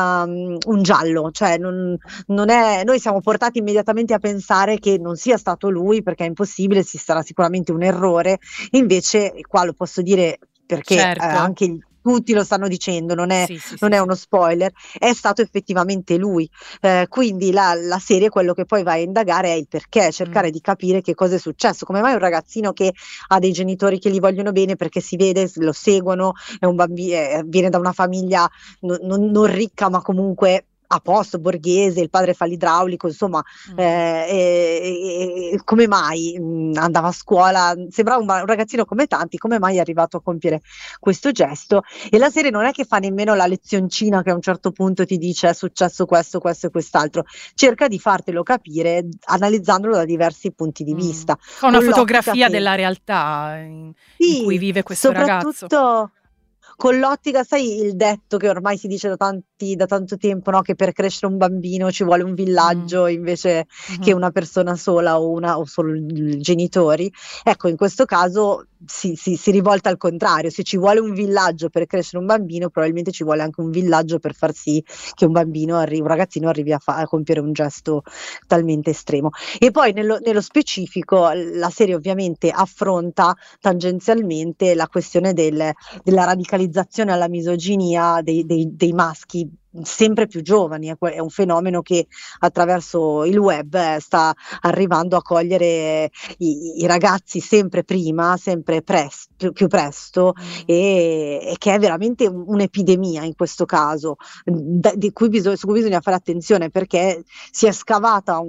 un giallo, cioè non è, noi siamo portati immediatamente a pensare che non sia stato lui, perché è impossibile, ci sarà sicuramente un errore. Invece qua lo posso dire perché anche tutti lo stanno dicendo, non è uno spoiler, è stato effettivamente lui, quindi la serie quello che poi va a indagare è il perché, cercare di capire che cosa è successo, come mai un ragazzino che ha dei genitori che gli vogliono bene, perché si vede, lo seguono, è un bambino, viene da una famiglia non ricca ma comunque a posto, borghese, il padre fa l'idraulico, insomma, come mai andava a scuola, sembrava un ragazzino come tanti, come mai è arrivato a compiere questo gesto? E la serie non è che fa nemmeno la lezioncina che a un certo punto ti dice è successo questo, questo e quest'altro, cerca di fartelo capire analizzandolo da diversi punti di vista. Con una fotografia della realtà in cui vive questo ragazzo. con l'ottica, sai, il detto che ormai si dice da tanto tempo, no? Che per crescere un bambino ci vuole un villaggio invece che una persona sola o solo i genitori. Ecco, in questo caso si rivolta al contrario: se ci vuole un villaggio per crescere un bambino, probabilmente ci vuole anche un villaggio per far sì che un ragazzino arrivi a compiere un gesto talmente estremo. E poi nello specifico la serie ovviamente affronta tangenzialmente la questione della radicalizzazione alla misoginia dei maschi sempre più giovani. È un fenomeno che attraverso il web sta arrivando a cogliere i ragazzi sempre prima, sempre più presto, e che è veramente un'epidemia in questo caso, su cui bisogna fare attenzione, perché si è scavata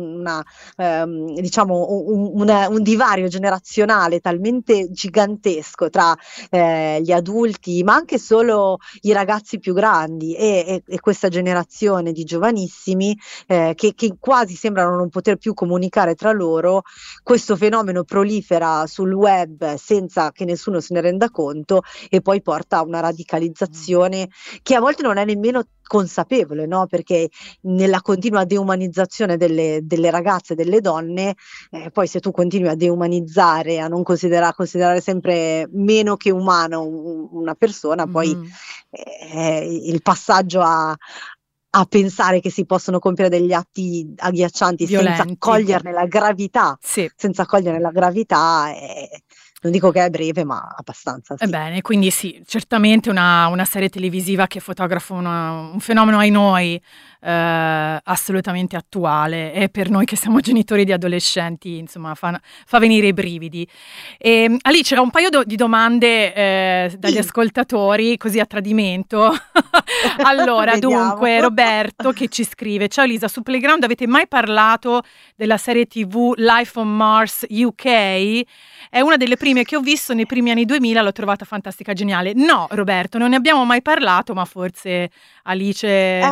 un divario generazionale talmente gigantesco tra gli adulti, ma anche solo i ragazzi più grandi e questa generazione di giovanissimi che quasi sembrano non poter più comunicare tra loro. Questo fenomeno prolifera sul web senza che nessuno se ne renda conto, e poi porta a una radicalizzazione che a volte non è nemmeno consapevole, no? Perché nella continua deumanizzazione delle ragazze e delle donne, poi se tu continui a deumanizzare, a non considerare sempre meno che umano una persona, poi il passaggio a pensare che si possono compiere degli atti agghiaccianti violenti, senza coglierne la gravità, non dico che è breve, ma abbastanza. Sì. Ebbene, quindi sì, certamente una serie televisiva che fotografa un fenomeno, ai noi, assolutamente attuale, e per noi che siamo genitori di adolescenti, insomma, fa venire i brividi. Alice, ho un paio di domande dagli ascoltatori, così a tradimento. Allora, dunque, Roberto che ci scrive: ciao Elisa, su Playground avete mai parlato della serie TV Life on Mars UK? È una delle prime che ho visto nei primi anni 2000, l'ho trovata fantastica, geniale. No, Roberto, non ne abbiamo mai parlato, ma forse Alice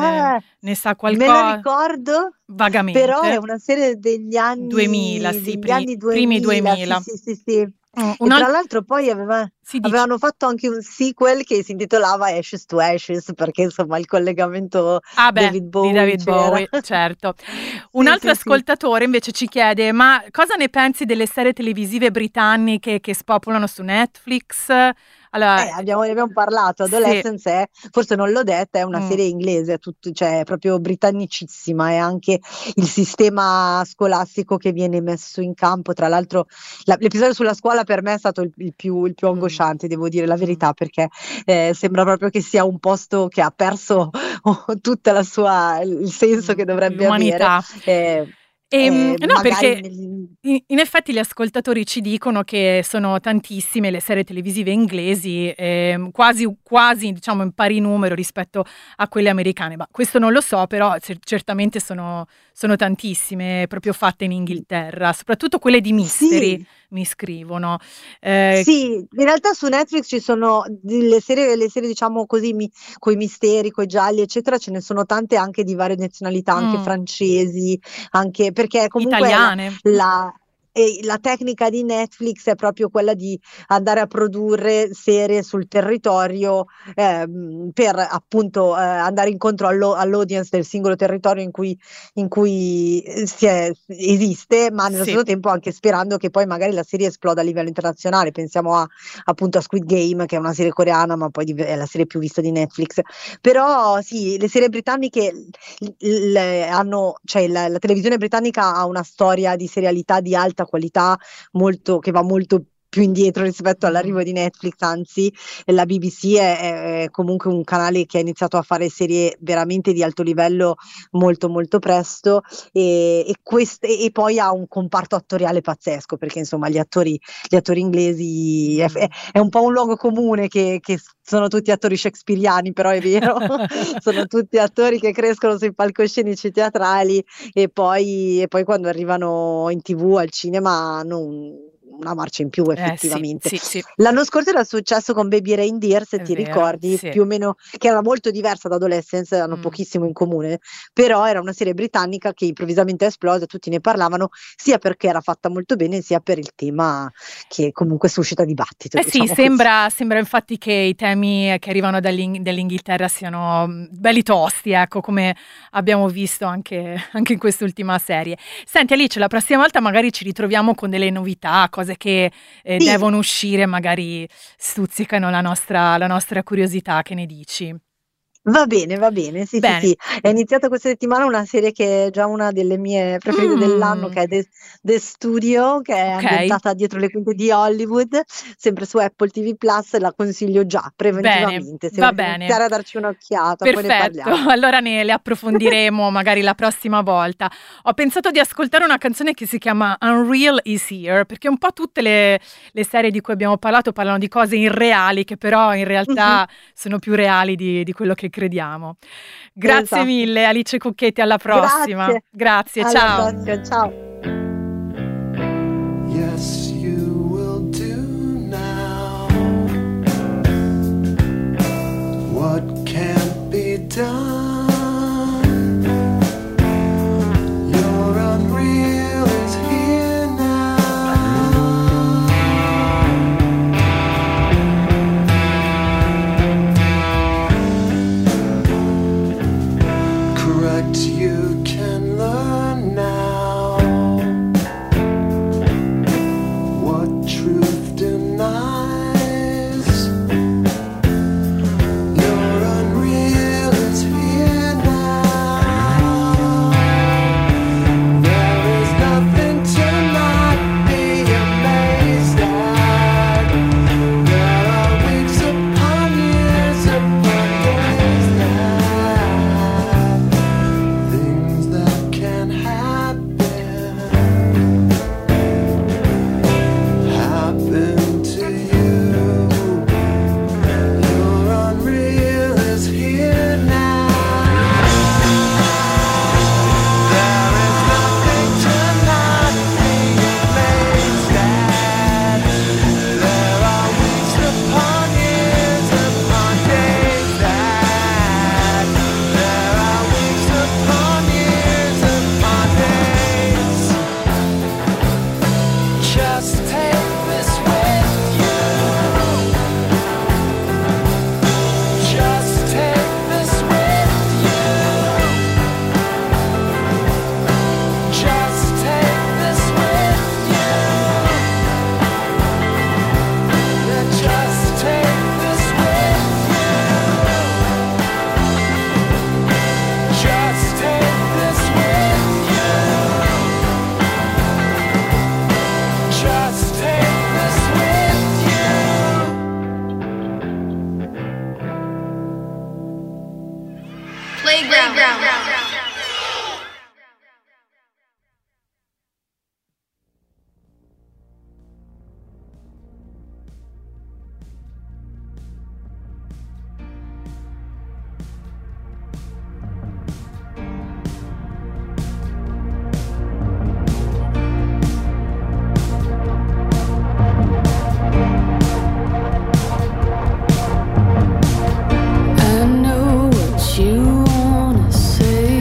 ne sa qualcosa. Me lo ricordo vagamente. Però è una serie degli anni 2000, sì, primi 2000. Sì. E tra l'altro poi avevano fatto anche un sequel che si intitolava Ashes to Ashes, perché insomma il collegamento David Bowie, di David Bowie, certo. Un altro ascoltatore invece ci chiede: ma cosa ne pensi delle serie televisive britanniche che spopolano su Netflix? Allora, ne abbiamo parlato. Adolescence forse non l'ho detta, è una serie inglese, cioè proprio britannicissima, e anche il sistema scolastico che viene messo in campo. Tra l'altro l'episodio sulla scuola per me è stato il più angosciante, devo dire la verità, perché sembra proprio che sia un posto che ha perso tutta il senso che dovrebbe l'umanità. avere. No, perché in effetti gli ascoltatori ci dicono che sono tantissime le serie televisive inglesi, quasi diciamo in pari numero rispetto a quelle americane, ma questo non lo so, però certamente sono tantissime, proprio fatte in Inghilterra, soprattutto quelle di mystery. Sì. Mi scrivono. Sì, in realtà su Netflix ci sono le serie diciamo così, coi misteri, coi gialli, eccetera, ce ne sono tante anche di varie nazionalità, anche francesi, anche perché comunque italiane. La tecnica di Netflix è proprio quella di andare a produrre serie sul territorio per appunto andare incontro all'audience del singolo territorio in cui esiste, ma nello stesso tempo anche sperando che poi magari la serie esploda a livello internazionale. Pensiamo appunto a Squid Game, che è una serie coreana, ma poi è la serie più vista di Netflix. Però sì, le serie britanniche cioè la televisione britannica ha una storia di serialità di alta qualità, che va molto più indietro rispetto all'arrivo di Netflix. Anzi, la BBC è comunque un canale che ha iniziato a fare serie veramente di alto livello molto molto presto, e poi ha un comparto attoriale pazzesco, perché insomma gli attori inglesi è un po' un luogo comune che sono tutti attori shakespeariani, però è vero, sono tutti attori che crescono sui palcoscenici teatrali, e poi quando arrivano in TV, al cinema, una marcia in più effettivamente. Sì. L'anno scorso era successo con Baby Reindeer, se È ti vero, ricordi, sì. più o meno, che era molto diversa da Adolescence, hanno pochissimo in comune, però era una serie britannica che improvvisamente è esplosa, tutti ne parlavano, sia perché era fatta molto bene, sia per il tema che comunque suscita dibattito. Sì, diciamo così. sembra infatti che i temi che arrivano dall'Inghilterra siano belli tosti, ecco, come abbiamo visto anche in quest'ultima serie. Senti Alice, la prossima volta magari ci ritroviamo con delle novità, cose che Sì. devono uscire, magari stuzzicano la nostra curiosità, che ne dici? Va bene, sì, Bene. sì. È iniziata questa settimana una serie che è già una delle mie preferite dell'anno, che è The Studio, che è Ok. ambientata dietro le quinte di Hollywood, sempre su Apple TV Plus, la consiglio già preventivamente, se va volete bene. iniziare a darci un'occhiata, poi ne Perfetto, parliamo. allora le approfondiremo magari la prossima volta. Ho pensato di ascoltare una canzone che si chiama Unreal is Here, perché un po' tutte le serie di cui abbiamo parlato parlano di cose irreali, che però in realtà sono più reali di quello che crediamo. Grazie Esatto. mille Alice Cucchetti, alla prossima. Grazie, Alla ciao. prossima, ciao. Yes, you will do now what can't be done. Your unreal is here now. Correct, you can learn now what truth denies. Your unreal is here now. There is nothing to not be amazed at. There are weeks upon years upon days that things that can happen to you. Your unreal is here now. There is nothing to not be amazed at. There are weeks upon years upon days that there are weeks upon years upon days. Just take this with you. Just take this with you. Just take this with you. Yeah, just take this with you. Just take this with you. Just take this with you. Playground. I know what you wanna say.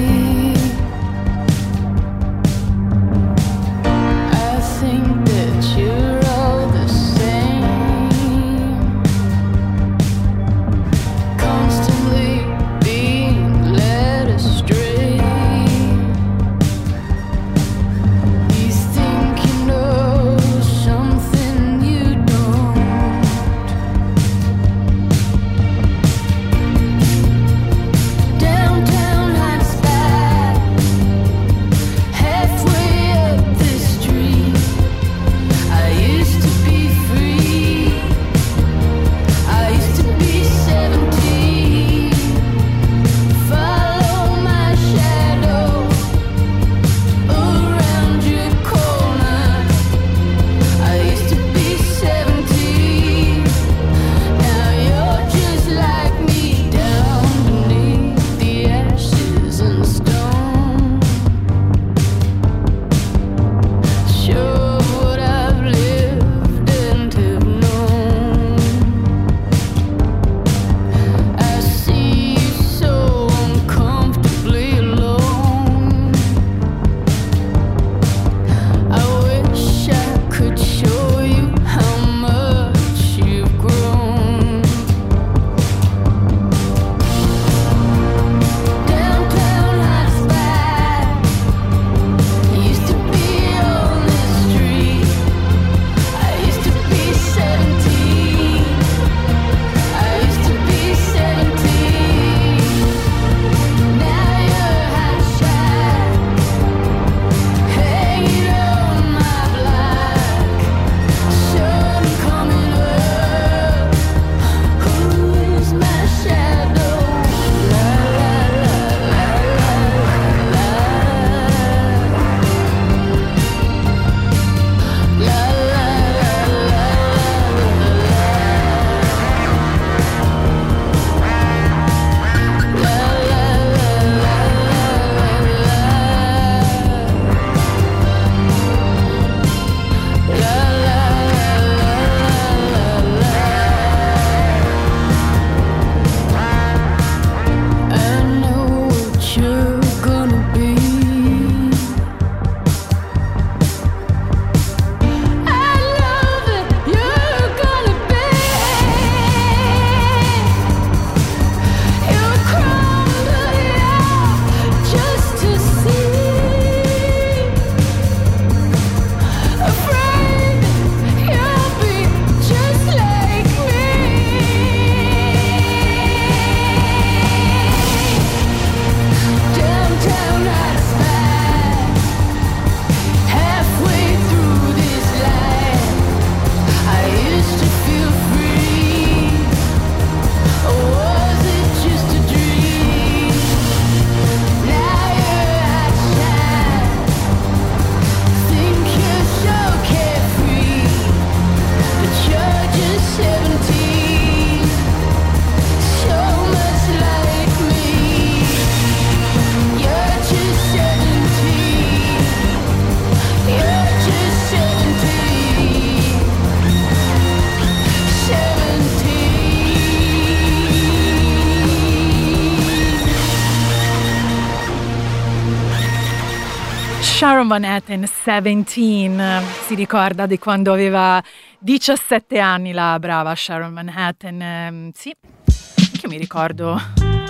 Sharon Van Etten, 17, si ricorda di quando aveva 17 anni la brava Sharon Van Etten, sì, che mi ricordo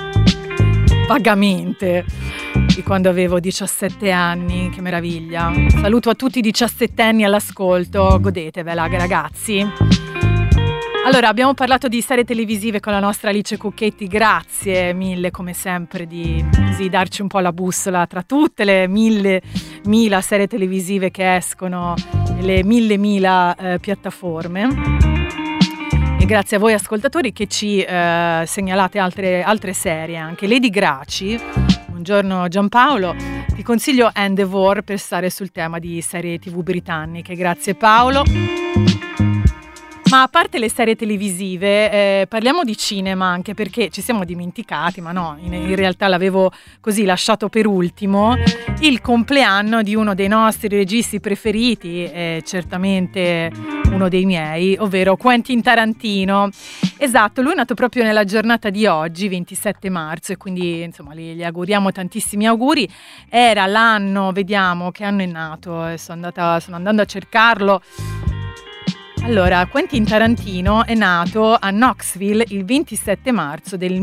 vagamente di quando avevo 17 anni, che meraviglia. Saluto a tutti i 17enni all'ascolto, godetevela ragazzi. Allora, abbiamo parlato di serie televisive con la nostra Alice Cucchetti, grazie mille come sempre di così darci un po' la bussola tra tutte le mille serie televisive che escono, le mille piattaforme. E grazie a voi ascoltatori che ci segnalate altre serie anche. Lady Graci, buongiorno Giampaolo, ti consiglio Endeavour per stare sul tema di serie TV britanniche, grazie Paolo. Ma a parte le serie televisive, parliamo di cinema anche perché ci siamo dimenticati, ma no, in realtà l'avevo così lasciato per ultimo, il compleanno di uno dei nostri registi preferiti, certamente uno dei miei, ovvero Quentin Tarantino. Esatto, lui è nato proprio nella giornata di oggi, 27 marzo, e quindi insomma gli auguriamo tantissimi auguri. Era l'anno, vediamo che anno è nato, sono andando a cercarlo. Allora, Quentin Tarantino è nato a Knoxville il 27 marzo del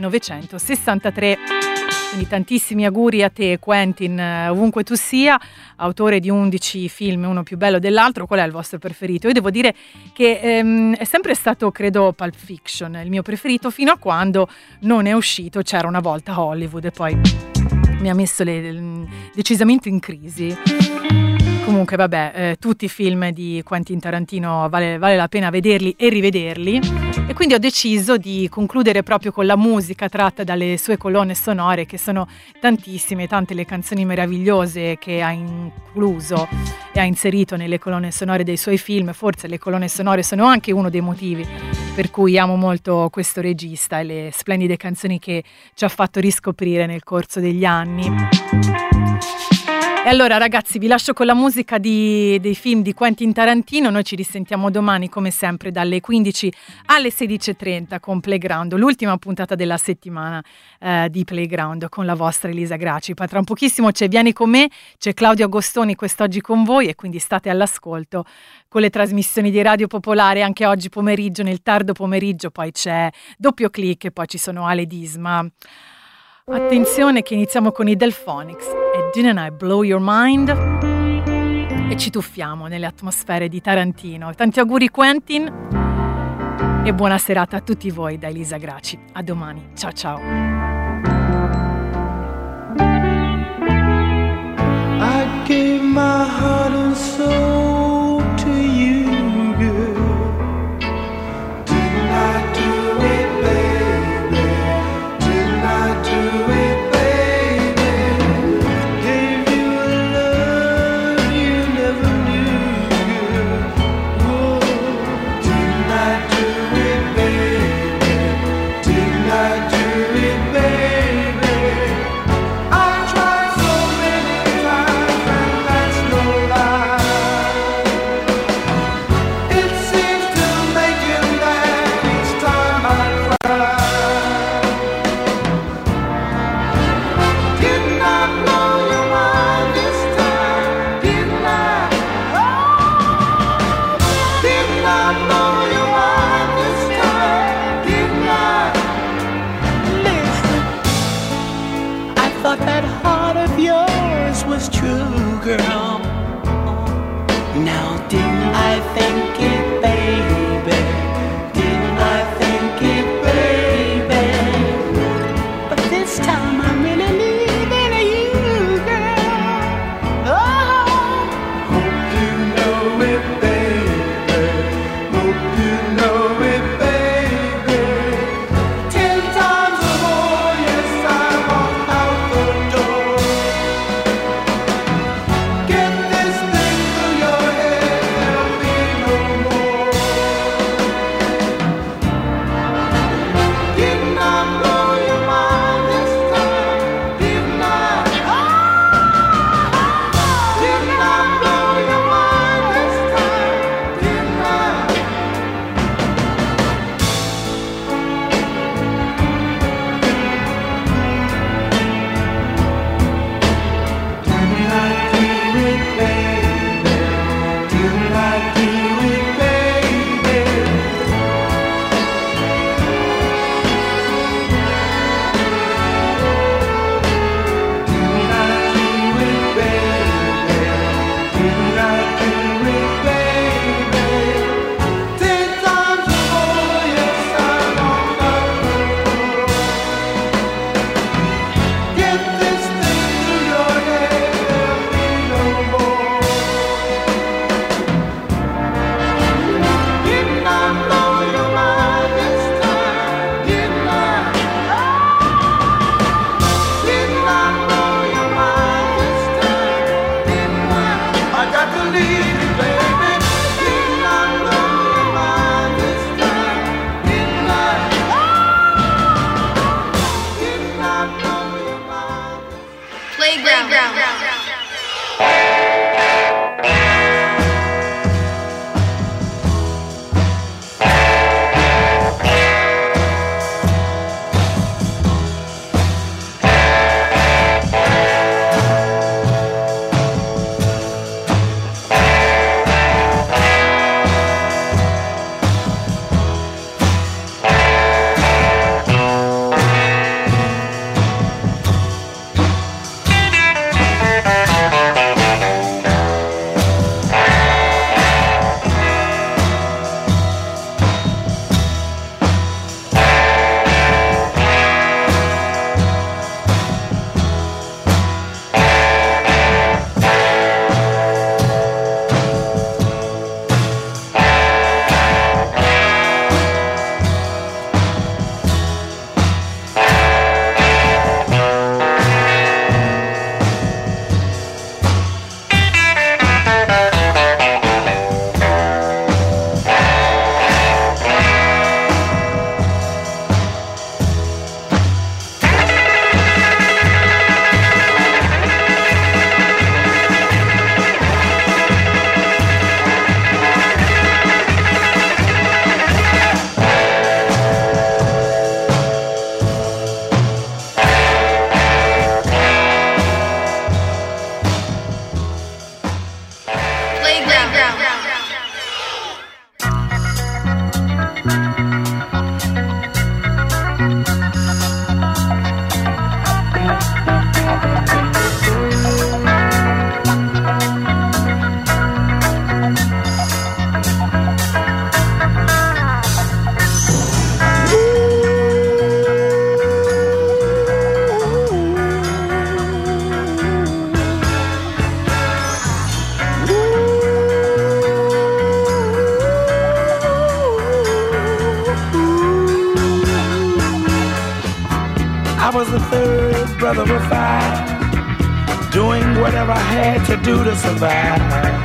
1963. Quindi tantissimi auguri a te, Quentin, ovunque tu sia, autore di 11 film, uno più bello dell'altro. Qual è il vostro preferito? Io devo dire che è sempre stato, credo, Pulp Fiction, il mio preferito, fino a quando non è uscito C'era una volta Hollywood, e poi mi ha messo decisamente in crisi. Comunque vabbè, tutti i film di Quentin Tarantino vale la pena vederli e rivederli, e quindi ho deciso di concludere proprio con la musica tratta dalle sue colonne sonore, che sono tantissime, tante le canzoni meravigliose che ha incluso e ha inserito nelle colonne sonore dei suoi film. Forse le colonne sonore sono anche uno dei motivi per cui amo molto questo regista e le splendide canzoni che ci ha fatto riscoprire nel corso degli anni. E allora ragazzi, vi lascio con la musica dei film di Quentin Tarantino. Noi ci risentiamo domani come sempre dalle 15 alle 16:30 con Playground, l'ultima puntata della settimana di Playground con la vostra Elisa Graci. Poi tra un pochissimo c'è Vieni con me, c'è Claudio Agostoni quest'oggi con voi, e quindi state all'ascolto con le trasmissioni di Radio Popolare anche oggi pomeriggio, nel tardo pomeriggio. Poi c'è Doppio Click e poi ci sono Ale Disma. Attenzione che iniziamo con i Delphonics e Didn't I Blow Your Mind? E ci tuffiamo nelle atmosfere di Tarantino. Tanti auguri Quentin e buona serata a tutti voi da Elisa Graci. A domani, ciao ciao. I gave my heart and soul to you, girl. Didn't I do it, baby? Didn't I do it, baby? Gave you a love you never knew, girl. Whoa. Didn't I do it, baby? Didn't I do it, baby? I tried so many times and that's no lie. It seems to make you mad each time I cry. Didn't I blow your mind this time? Didn't I? Oh, didn't I blow your mind this time? Didn't I? Listen, I thought that heart of yours was true, girl. Now didn't I think it, baby? Didn't I think it, baby? But this time I'm really leaving you, girl. Oh, hope you know it, baby. Hope you know it, baby. 10 times or more, yes, I walked out the door. Get this thing through your head, there'll be no more. was the third brother of five, doing whatever I had to do to survive.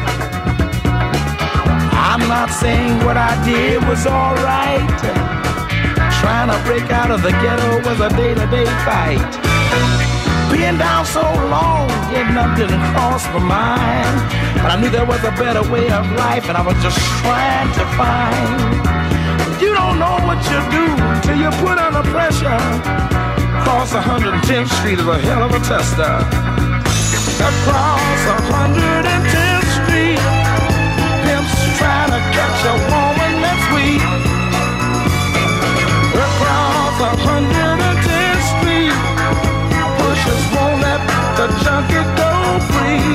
I'm not saying what I did was alright. Trying to break out of the ghetto was a day-to-day fight. Being down so long, getting up didn't cross my mind. But I knew there was a better way of life, and I was just trying to find. You don't know what you do till you put under pressure. Across 110th Street is a hell of a tester. Across 110th Street, pimps trying to catch a woman that's weak. Across 110th Street, pushers won't let the junkie go free.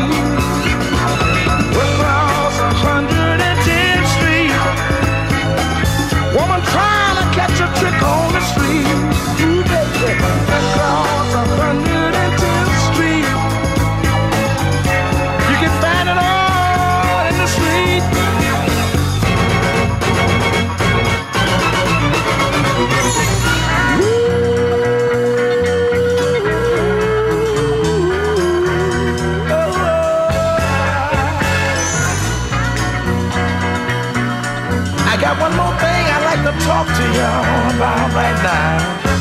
Across 110th Street, woman trying to catch a trick on the street. Ooh, baby. Across 110th Street, you can find it all in the street. I got one more thing I'd like to talk to y'all about right now.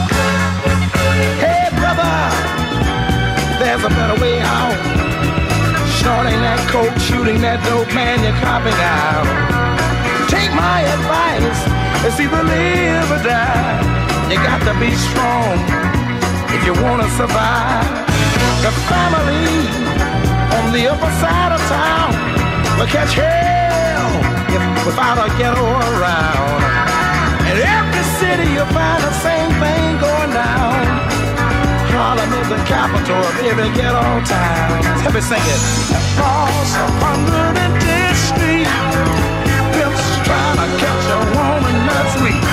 Hey brother, there's a better way out. Snorting that coke, shooting that dope, man, you're copping out. Take my advice, it's either live or die. You got to be strong if you want to survive. The family on the upper side of town will catch hell without a ghetto around. In every city you'll find the same thing going down. Harlem is the capital of every ghetto town. Let me sing it. Across 110th Street, pimps trying to catch a woman that's weak.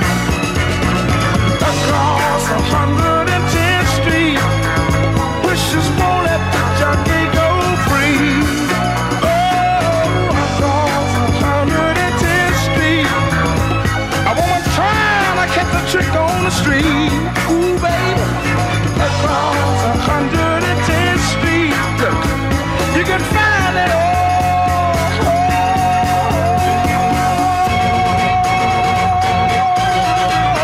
Across 110th Street, wishes won't let the junkie go free. Oh, across 110th Street, a woman trying to catch a trick on the street. Ooh, baby. Across 110th Street, look, you can find it all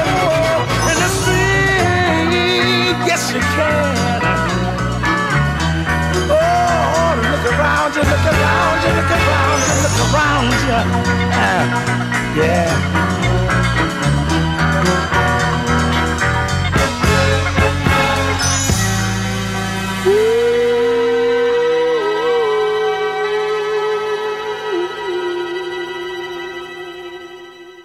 in the street. Yes, you can. heart.